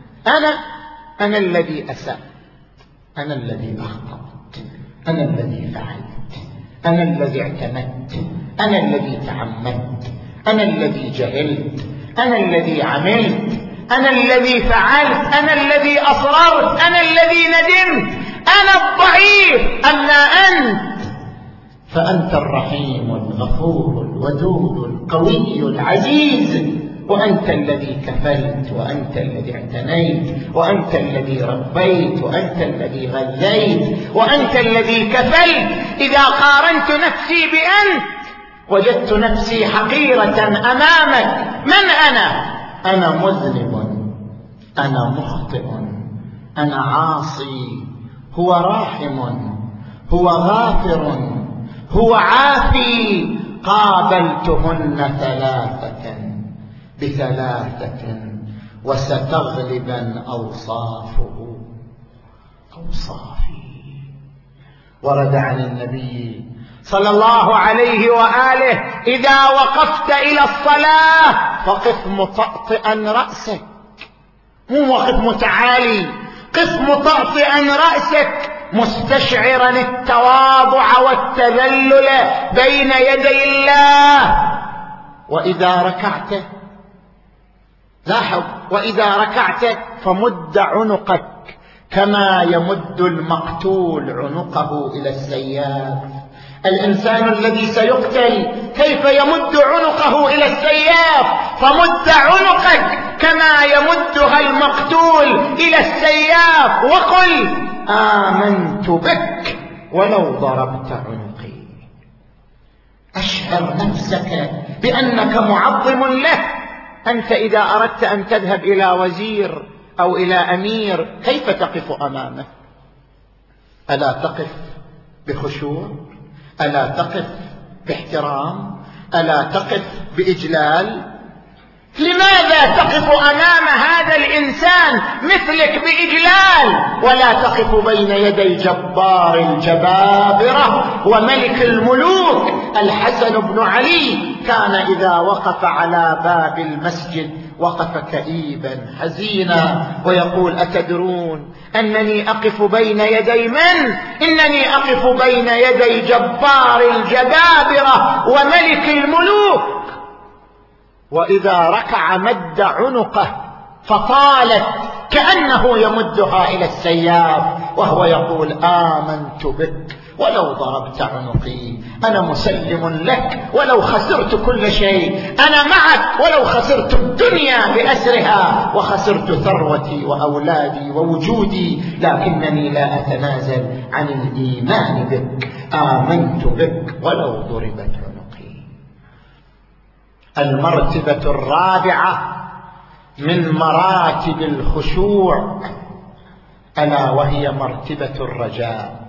أنا الذي أسأت، أنا الذي أخطأت، أنا الذي فعلت، أنا الذي اعتمدت، أنا الذي تعمدت، أنا الذي جهلت، أنا الذي عملت، أنا الذي فعلت، أنا الذي أصررت، أنا الذي ندمت. أنا الضعيف. أما أنت فأنت الرحيم الغفور الودود القوي العزيز، وأنت الذي كفلت، وأنت الذي اعتنيت، وأنت الذي ربيت، وأنت الذي غذيت، وأنت الذي كفلت. إذا قارنت نفسي بأنت وجدت نفسي حقيرة أمامك. من أنا؟ أنا مذنب أنا مخطئ، أنا عاصي، هو راحم، هو غافر، هو عافي. قابلتهن ثلاثة بثلاثة وستغلبا أوصافه أوصافي. ورد عن النبي صلى الله عليه وآله: إذا وقفت إلى الصلاة فقف مطأطئا رأسك، مو وقف متعالي، قف مطأطئا رأسك مستشعرا التواضع والتذلل بين يدي الله. وإذا ركعت، لاحظ، وإذا ركعت فمد عنقك كما يمد المقتول عنقه إلى السياف. الإنسان الذي سيقتل كيف يمد عنقه إلى السياف؟ فمد عنقك كما يمدها المقتول إلى السياف، وقل: آمنت بك ولو ضربت عنقي. أشعر نفسك بأنك معظم له. أنت إذا أردت أن تذهب إلى وزير أو إلى أمير كيف تقف أمامه؟ ألا تقف بخشوع؟ ألا تقف باحترام؟ ألا تقف بإجلال؟ لماذا تقف أمام هذا الإنسان مثلك بإجلال ولا تقف بين يدي جبار الجبابرة وملك الملوك؟ الحسن بن علي كان إذا وقف على باب المسجد وقف كئيبا حزينا ويقول: أتدرون أنني أقف بين يدي من؟ إنني أقف بين يدي جبار الجبابرة وملك الملوك. وإذا ركع مد عنقه فطالت كأنه يمدها إلى السياف وهو يقول: آمنت بك ولو ضربت عنقي، أنا مسلم لك ولو خسرت كل شيء، أنا معك ولو خسرت الدنيا بأسرها وخسرت ثروتي وأولادي ووجودي، لكنني لا أتنازل عن الإيمان بك. آمنت بك ولو ضربت عنقي. المرتبة الرابعة من مراتب الخشوع ألا وهي مرتبة الرجاء.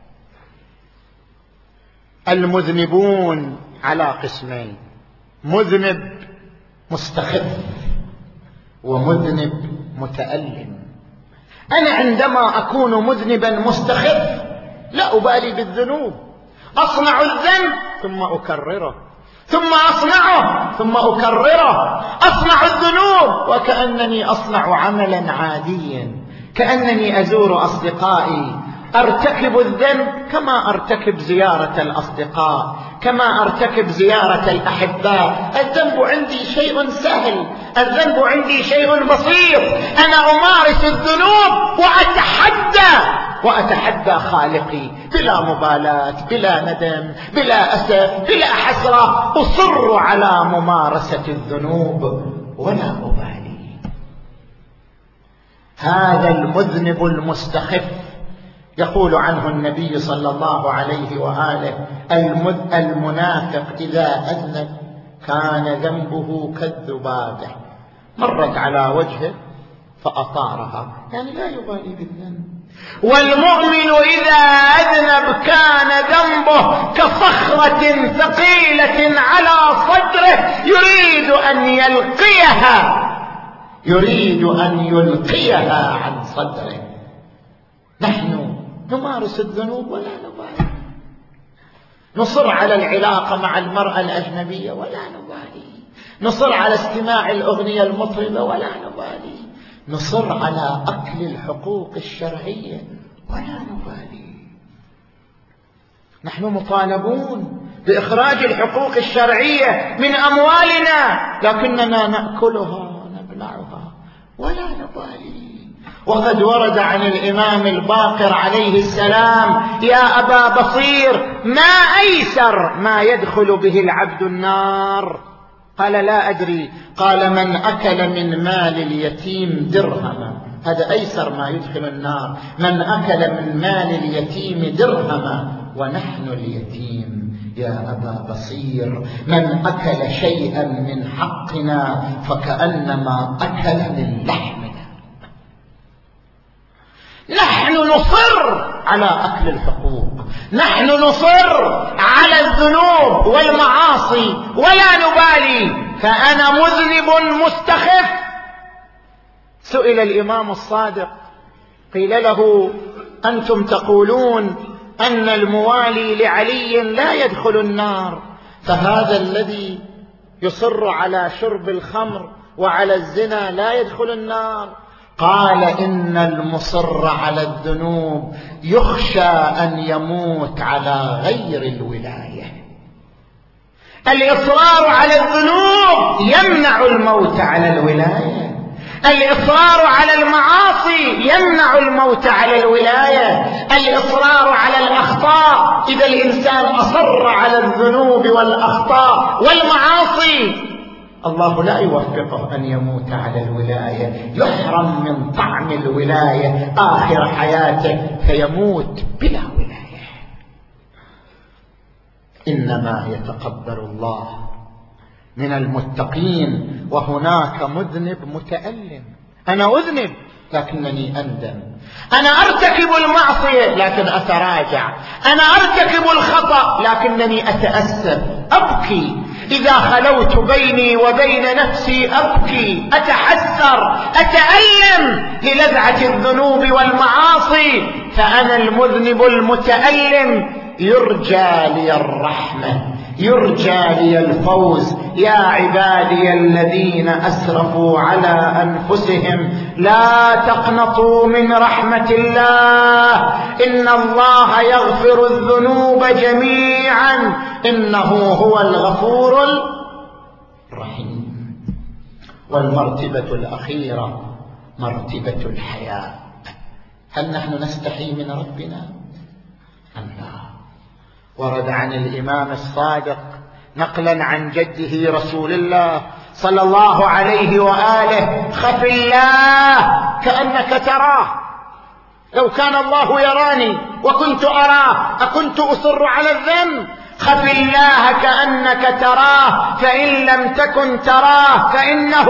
المذنبون على قسمين: مذنب مستخف ومذنب متألم. أنا عندما أكون مذنبا مستخف لا أبالي بالذنوب، أصنع الذنب ثم أكرره، ثم أصنعه ثم أكرره، أصنع الذنوب وكأنني أصنع عملا عاديا، كأنني أزور أصدقائي، أرتكب الذنب كما أرتكب زيارة الأصدقاء، كما أرتكب زيارة الأحباء. الذنب عندي شيء سهل، الذنب عندي شيء بسيط. أنا أمارس الذنوب وأتحدى خالقي بلا مبالاة، بلا ندم، بلا أسف، بلا حسرة، أصر على ممارسة الذنوب ولا أبالي. هذا المذنب المستخف يقول عنه النبي صلى الله عليه وآله: المنافق إذا أذنب كان ذنبه كالذبابة مرت على وجهه فأطارها، يعني لا يبالي بالذنب. والمؤمن إذا أذنب كان ذنبه كصخرة ثقيلة على صدره يريد أن يلقيها عن صدره. نحن نمارس الذنوب ولا نبالي، نصر على العلاقة مع المرأة الأجنبية ولا نبالي، نصر على استماع الأغنية المطربة ولا نبالي، نصر على أكل الحقوق الشرعية ولا نبالي. نحن مطالبون بإخراج الحقوق الشرعية من أموالنا، لكننا نأكلها ونبلعها ولا نبالي. وقد ورد عن الإمام الباقر عليه السلام: يا أبا بصير، ما أيسر ما يدخل به العبد النار؟ قال: لا أدري. قال: من أكل من مال اليتيم درهما، هذا أيسر ما يدخل النار. من أكل من مال اليتيم درهما ونحن اليتيم يا أبا بصير، من أكل شيئا من حقنا فكأنما أكل من لحمنا. نحن نصر على أكل الحقوق، نحن نصر على الذنوب والمعاصي ولا نبالي، فأنا مذنب مستخف. سئل الإمام الصادق قيل له: أنتم تقولون أن الموالي لعلي لا يدخل النار، فهذا الذي يصر على شرب الخمر وعلى الزنا لا يدخل النار؟ قال: إن المصر على الذنوب يخشى أن يموت على غير الولاية. الإصرار على الذنوب يمنع الموت على الولاية، الإصرار على المعاصي يمنع الموت على الولاية، الإصرار على الأخطاء، إذا الإنسان أصر على الذنوب والأخطاء والمعاصي الله لا يوفقه أن يموت على الولاية، يحرم من طعم الولاية آخر حياته فيموت بلا ولاية. إنما يتقبل الله من المتقين. وهناك مذنب متألم، أنا أذنب لكنني أندم، أنا أرتكب المعصية لكن أتراجع، أنا أرتكب الخطأ لكنني أتأسف، أبكي إذا خلوت بيني وبين نفسي، أبكي، أتحسر، أتألم للذعة الذنوب والمعاصي، فأنا المذنب المتألم. يرجى لي الرحمة، يرجى لي الفوز. يا عبادي الذين أسرفوا على أنفسهم لا تقنطوا من رحمة الله، إن الله يغفر الذنوب جميعا إنه هو الغفور الرحيم. والمرتبة الأخيرة مرتبة الحياء. هل نحن نستحي من ربنا أم لا؟ ورد عن الإمام الصادق نقلا عن جده رسول الله صلى الله عليه وآله: خف الله كأنك تراه. لو كان الله يراني وكنت أراه أكنت أصر على الذنب؟ خف الله كأنك تراه، فإن لم تكن تراه فإنه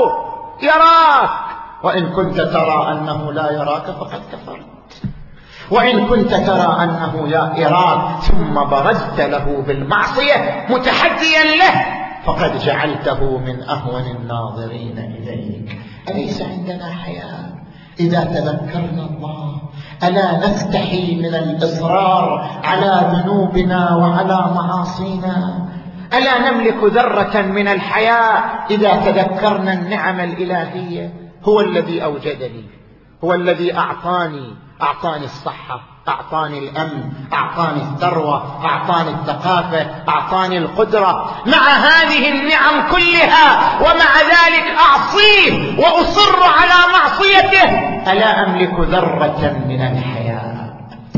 يراك، وإن كنت ترى أنه لا يراك فقد كفرت، وإن كنت ترى أنه يراك ثم برزت له بالمعصية متحديا له فقد جعلته من أهون الناظرين إليك. أليس عندنا حياة إذا تذكرنا الله؟ ألا نستحي من الإصرار على ذنوبنا وعلى معاصينا؟ ألا نملك ذرة من الحياة إذا تذكرنا النعم الإلهية؟ هو الذي أوجدني، هو الذي أعطاني الصحة، أعطاني الأمن، أعطاني الثروة، أعطاني الثقافة، أعطاني القدرة. مع هذه النعم كلها ومع ذلك أعصيه وأصر على معصيته، ألا أملك ذرة من الحياة؟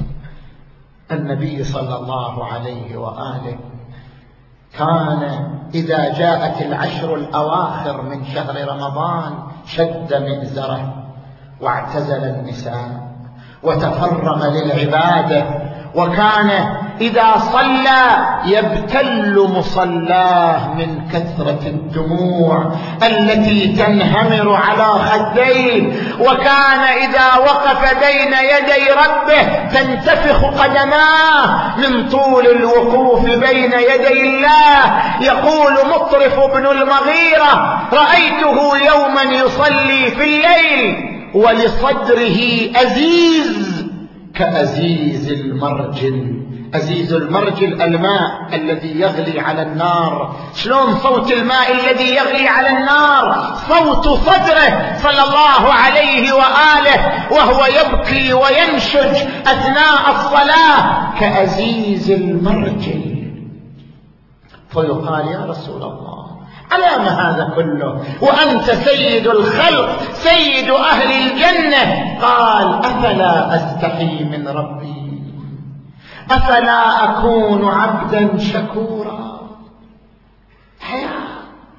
النبي صلى الله عليه وآله كان إذا جاءت العشر الأواخر من شهر رمضان شد مئزره واعتزل النساء وتفرغ للعبادة، وكان إذا صلى يبتل مصلاه من كثرة الدموع التي تنهمر على خديه، وكان إذا وقف بين يدي ربه تنتفخ قدماه من طول الوقوف بين يدي الله. يقول مطرف بن المغيرة: رأيته يوما يصلي في الليل ولصدره أزيز كأزيز المرجل. أزيز المرجل الماء الذي يغلي على النار. شلون صوت الماء الذي يغلي على النار؟ صوت صدره صلى الله عليه وآله وهو يبكي وينشج أثناء الصلاة كأزيز المرجل. فيقال: يا رسول الله، على ما هذا كله وأنت سيد الخلق سيد أهل الجنة؟ قال: أفلا أستحي من ربي؟ أفلا أكون عبدا شكورا؟ حياة.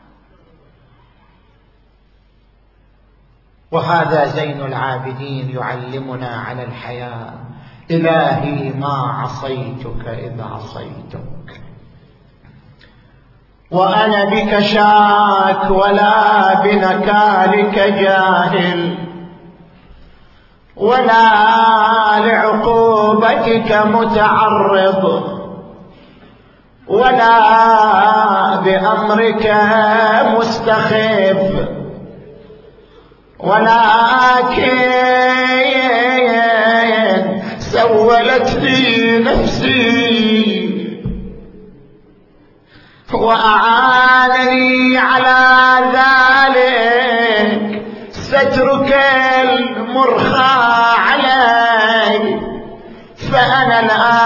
وهذا زين العابدين يعلمنا على الحياة: إلهي ما عصيتك إذ عصيتك، وأنا بك شاك ولا بنكالك جاهل، ولا لعقوبتك متعرض ولا بأمرك مستخف، ولكن سولت لي نفسي وأعانني على ذلك سترك المرخى علي. فأنا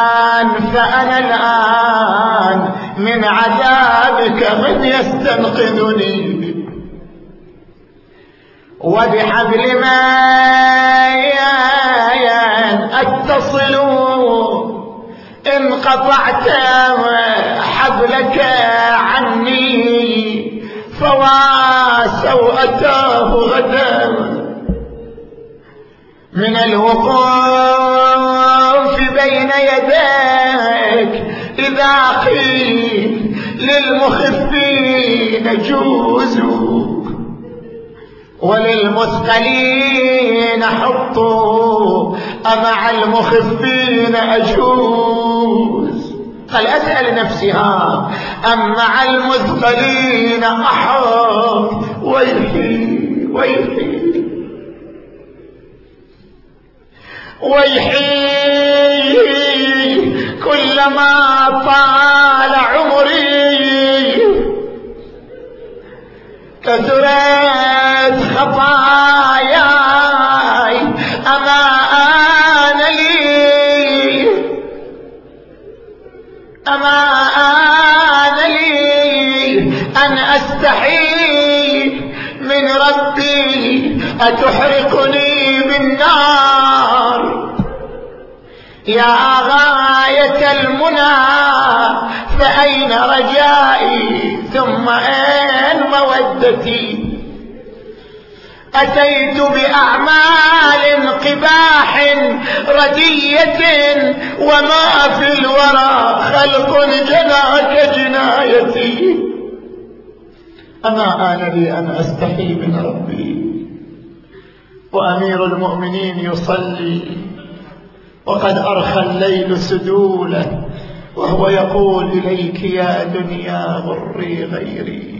الآن من عذابك من يستنقذني، وبحبل من أتصل إن قطعت حبلك عني، فوا سوءته غدا من الوقوف بين يديك إذا قيل للمخفين جوزوا وللمثقلين حطوا أمع المخفين أجوز. قال أسأل نفسها أم مع المثقلين أحط؟ ويحي ويحي ويحي، كلما طال عمري كثرت خطاياي. أما آن لي أن أستحي من ربي، أتحرقني بالنار يا غاية المنى، فأين رجائي ثم أين مودتي؟ أتيت بأعمال قباح ردية وما في الورى خلق جناك جنايتي. أما آن لي أن أستحي من ربي وأمير المؤمنين يصلي وقد أرخى الليل سدوله وهو يقول إليك يا دنيا غري غيري،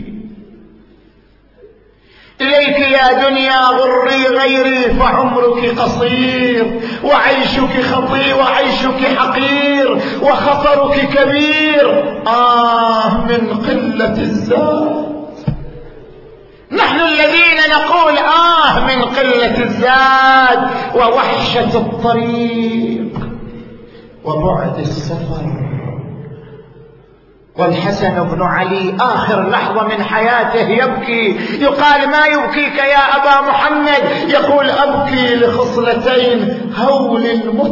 إليك يا دنيا غري غيري، فعمرك قصير وعيشك خطير وعيشك حقير وخطرك كبير. من قلة الزاد. نحن الذين نقول من قلة الزاد ووحشة الطريق وبعد السفر. والحسن بن علي آخر لحظة من حياته يبكي، يقال ما يبكيك يا أبا محمد؟ يقول أبكي لخصلتين: هول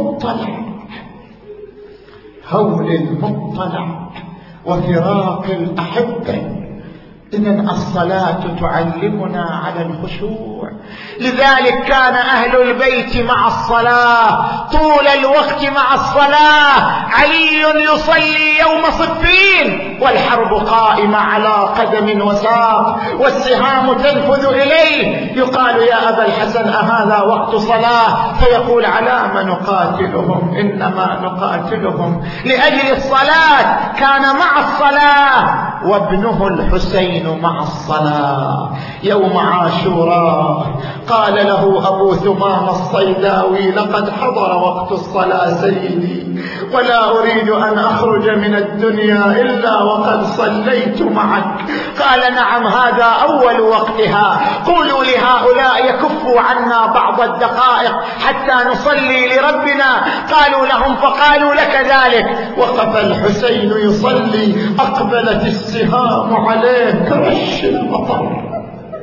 المطلع وفراق الأحبة. إذن الصلاة تعلمنا على الخشوع، لذلك كان أهل البيت مع الصلاة طول الوقت مع الصلاة. علي يصلي يوم صفين والحرب قائمة على قدم وساق والسهام تنفذ إليه. يقال يا أبا الحسن أهذا وقت صلاة؟ فيقول: على ما نقاتلهم؟ إنما نقاتلهم لأجل الصلاة. كان مع الصلاة وابنه الحسين مع الصلاة. يوم عاشوراء قال له أبو ثمامة الصيداوي: لقد حضر وقت الصلاة سيدي، ولا أريد أن أخرج من الدنيا إلا وقد صليت معك. قال: نعم، هذا أول وقتها، قولوا لهؤلاء يكفوا عنا بعض الدقائق حتى نصلي لربنا. قالوا لهم فقالوا لك ذلك. وقف الحسين يصلي، أقبلت السهام عليه كرش المطر.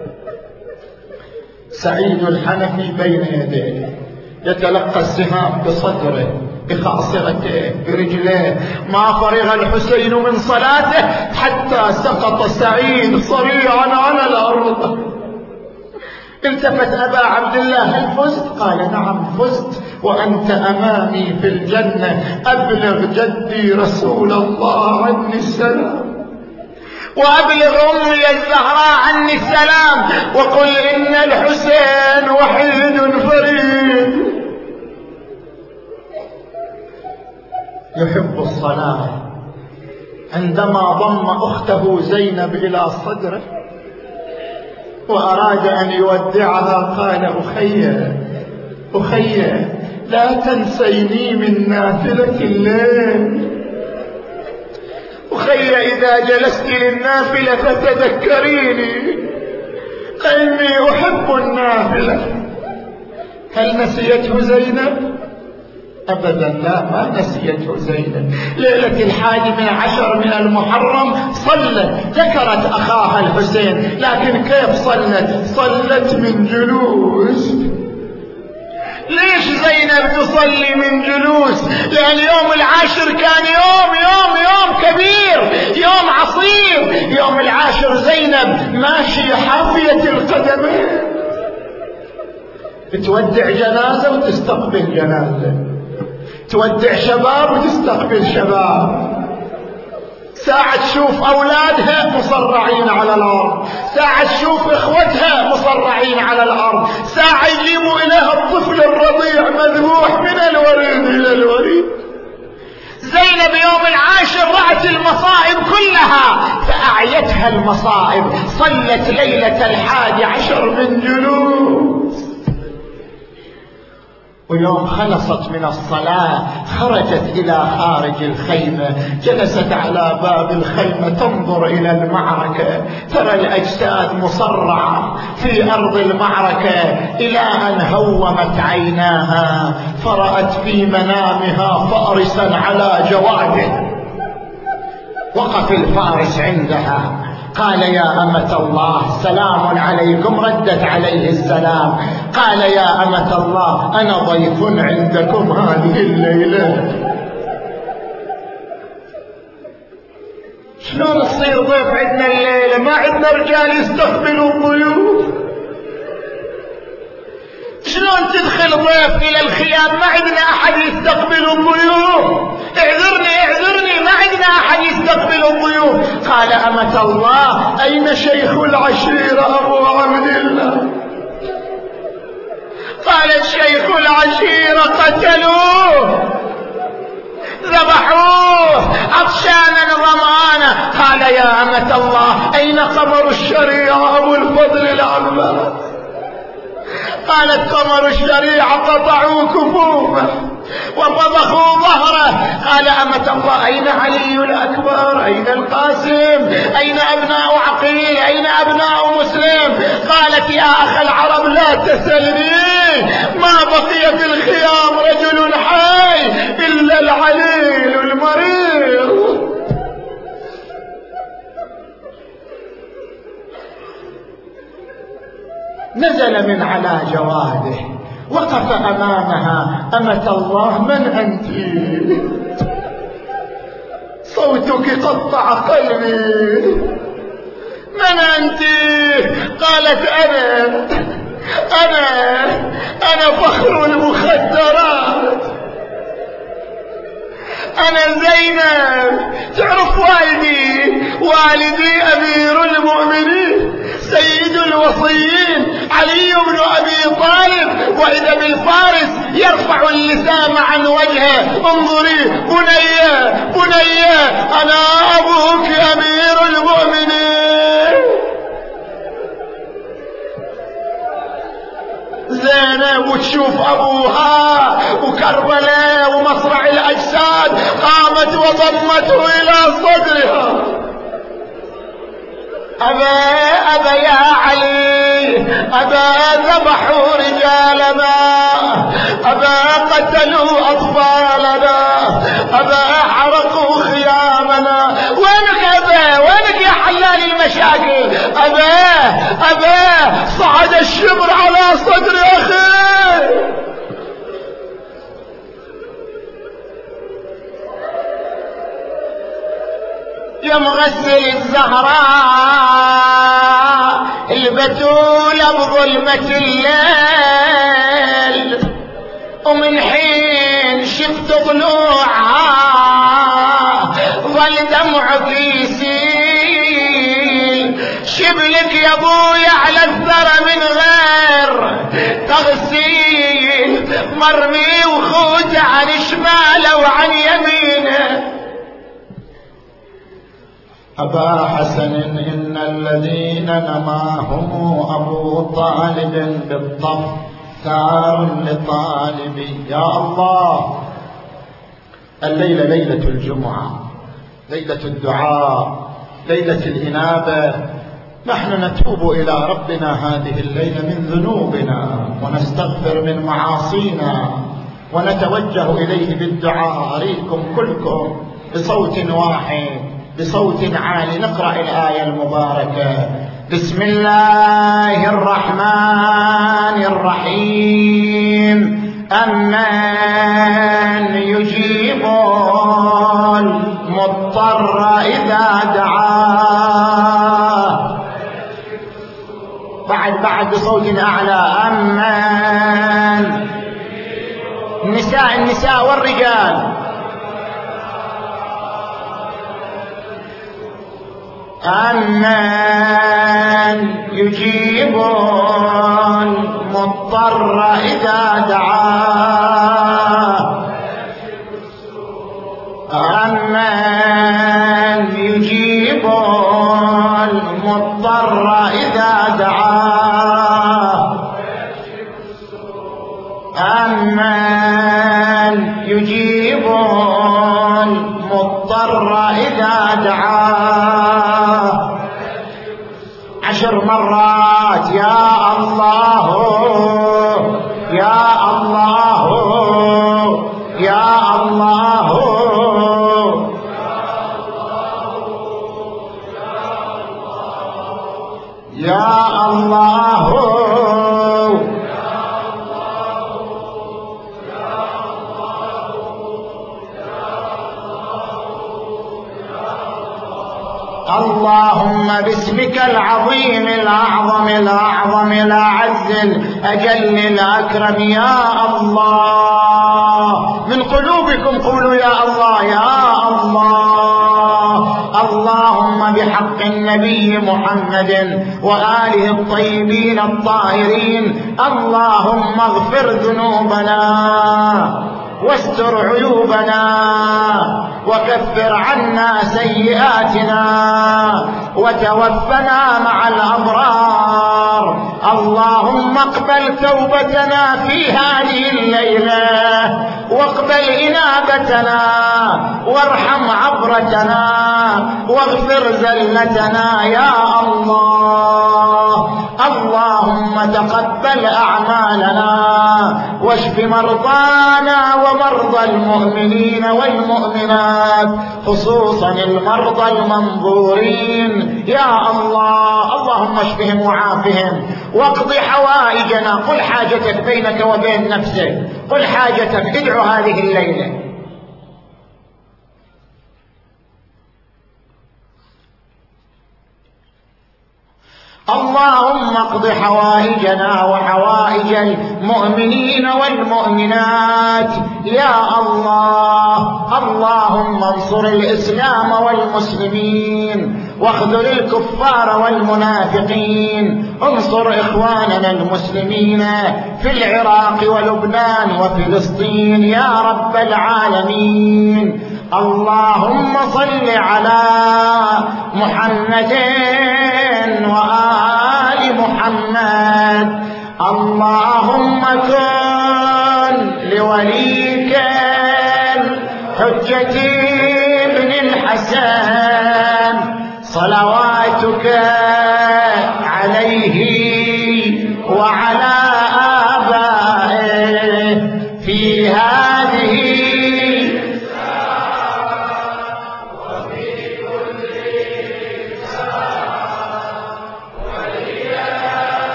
سعيد الحنفي بين يديه يتلقى السهام بصدره بخاصرته برجليه. ما فرغ الحسين من صلاته حتى سقط سعيد صريعا على الأرض. التفت أبا عبد الله: هل فزت؟ قال: نعم فزت، وأنت أمامي في الجنة. أبلغ جدي رسول الله عني السلام، وأبلغ أمي الزهراء عني السلام، وقل إن الحسين وحيد فريد. يحب الصلاة. عندما ضم أخته زينب إلى صدره وأراد أن يودعها قال: أخي لا تنسيني من نافلة الليل. أخي إذا جلست للنافلة فتذكريني فإني أحب النافلة. هل نسيته زينب؟ أبدا لا، ما نسيته زينب. ليلة 11 من المحرم صلت، ذكرت أخاها الحسين، لكن كيف صلت من جلوس. ليش زينب تصلي من جلوس؟ لأن يوم 10 كان يوم كبير، يوم عصيب. يوم 10 زينب ماشية حافية القدمين، بتودع جنازة وتستقبل جنازة، تودع شباب وتستقبل شباب. ساعة تشوف أولادها مصرعين على الأرض، ساعة تشوف إخوتها مصرعين على الأرض، ساعة يجيبوا إليها الطفل الرضيع مذبوح من الوريد إلى الوريد. زينب يوم 10 رأت المصائب كلها فأعيتها المصائب، صلت ليلة 11 من جلوس. ويوم خلصت من الصلاة خرجت إلى خارج الخيمة، جلست على باب الخيمة تنظر إلى المعركة، ترى الأجساد مصرعة في أرض المعركة، إلى أن هومت عيناها فرأت في منامها فارسا على جواده. وقف الفارس عندها قال: يا أمة الله سلام عليكم. ردت عليه السلام. قال: يا أمة الله أنا ضيف عندكم هذه الليلة. شلون تصير ضيف عندنا الليلة؟ ما عندنا رجال يستقبلوا الضيوف. شلون تدخل ضيف إلى الخيام؟ ما عندنا أحد يستقبل الضيوف. اعذرني ما عندنا أحد يستقبل الضيوف. قال: أمة الله أين شيخ العشيرة أبو عبد الله؟ قالت: شيخ العشيرة قتلوه، ذبحوه عطشانا ظمآنا. قال: يا أمة الله أين قمر الشريعة أبو الفضل العباس؟ قالت: قمر الشريعة قطعوا كفوفه وطبخوا ظهره. قال: أمة الله أين علي الأكبر؟ أين القاسم؟ أين أبناء عقيل؟ أين أبناء مسلم؟ قالت: يا أخ العرب لا تسألني، ما بقي في الخيام رجل حي إلا العليل المريض. نزل من على جواده، وقف أمامها: أمة الله من أنت؟ صوتك قطع قلبي. من أنت؟ قالت: أنا فخر المخدرات، أنا زينب. تعرف والدي أمير المؤمنين سيد الوصيين علي بن أبي طالب، وإذا بالفارس يرفع اللسان عن وجهه: انظري بنية أنا أبوك أمير المؤمنين. زينب وتشوف أبوها وكربلاء ومصرع الأجساد، قامت وضمته إلى صدرها. أبا يا علي، أبا ذبحوا رجالنا، أبا قتلوا أطفالنا، أبا حرقوا خيامنا. وينك يا حلال المشاكل؟ أبا صعد الشبر على صدر أخي. يا مغسل الزهراء البتولة بظلمة الليل، ومن حين شفت ضلوعها ظل دمعك يسيل. شبلك يا ابويا على الثرى من غير تغسيل، مرمي وخوته عن شماله وعن يمينه. أبا حسن إن الذين نماهم أبو طالب بالطف ثار لطالبي. يا الله، الليلة ليلة الجمعة، ليلة الدعاء، ليلة الإنابة. نحن نتوب إلى ربنا هذه الليلة من ذنوبنا ونستغفر من معاصينا ونتوجه إليه بالدعاء. أريدكم كلكم بصوت واحد، بصوت عالي، نقرأ الآية المباركة. بسم الله الرحمن الرحيم. أمن يجيب المضطر إذا دعاه. بعد بصوت أعلى. أمن النساء والرجال. أمن يجيب المضطر إذا دعاه. أمن يجيب المضطر إذا دعاه. أمن يجيب المضطر إذا دعاه. 10 مرات. يا الله يا الله يا الله يا الله. اللهم باسمك العظيم الأعظم الأعظم الأعز الأجل الأكرم يا الله. من قلوبكم قولوا يا الله يا الله. اللهم بحق النبي محمد وآله الطيبين الطاهرين، اللهم اغفر ذنوبنا واستر عيوبنا وكفر عنا سيئاتنا وتوفنا مع الأبرار. اللهم اقبل توبتنا في هذه الليلة، واقبل إنابتنا، وارحم عبرتنا، واغفر زلتنا يا الله. اللهم تقبل أعمالنا واشف مرضانا ومرضى المؤمنين والمؤمنات، خصوصا المرضى المنظورين يا الله. اللهم اشفهم وعافهم واقض حوائجنا. قل حاجتك بينك وبين نفسك، قل حاجتك، ادعو هذه الليلة. اللهم اقض حوائجنا وحوائج المؤمنين والمؤمنات يا الله. اللهم انصر الإسلام والمسلمين واخذل الكفار والمنافقين. انصر إخواننا المسلمين في العراق ولبنان وفلسطين يا رب العالمين. اللهم صل على محمد وآل محمد. اللهم كن لوليك الحجة ابن الحسن صلواتك عليه وعلى آبائه في هذه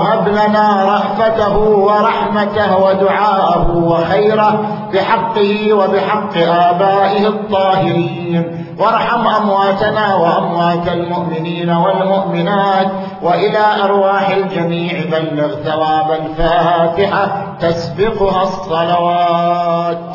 وهب لنا رأفته ورحمته ودعاءه وخيره بحقه وبحق آبائه الطاهرين، وارحم أمواتنا وأموات المؤمنين والمؤمنات، وإلى أرواح الجميع بلغ ثواب الفاتحة تسبقها الصلوات.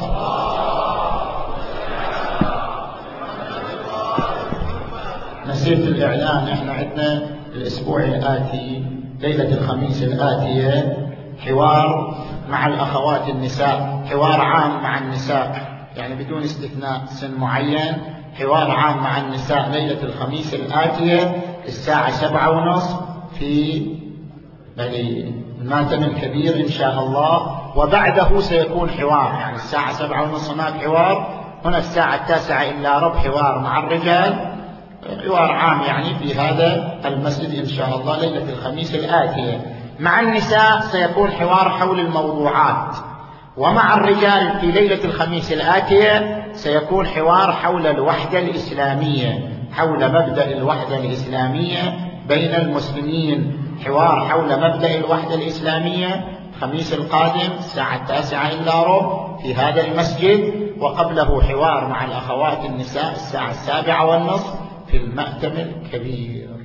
نسيت الإعلان، احنا عندنا الأسبوع الآتي ليلة الخميس الآتية حوار مع الأخوات النساء، حوار عام مع النساء، يعني بدون استثناء سن معين، حوار عام مع النساء ليلة الخميس الآتية الساعة 7:30 في الماتم الكبير إن شاء الله. وبعده سيكون حوار، يعني الساعة 7:30 هناك حوار، هنا الساعة 9:15 حوار مع الرجال، حوار عام يعني في هذا المسجد إن شاء الله ليلة الخميس الآتية. مع النساء سيكون حوار حول الموضوعات، ومع الرجال في ليلة الخميس الآتية سيكون حوار حول الوحدة الإسلامية، حول مبدأ الوحدة الإسلامية بين المسلمين، حوار حول مبدأ الوحدة الإسلامية الخميس القادم الساعة 9:15 في هذا المسجد، وقبله حوار مع الأخوات النساء الساعة 7:30 في المأتم الكبير.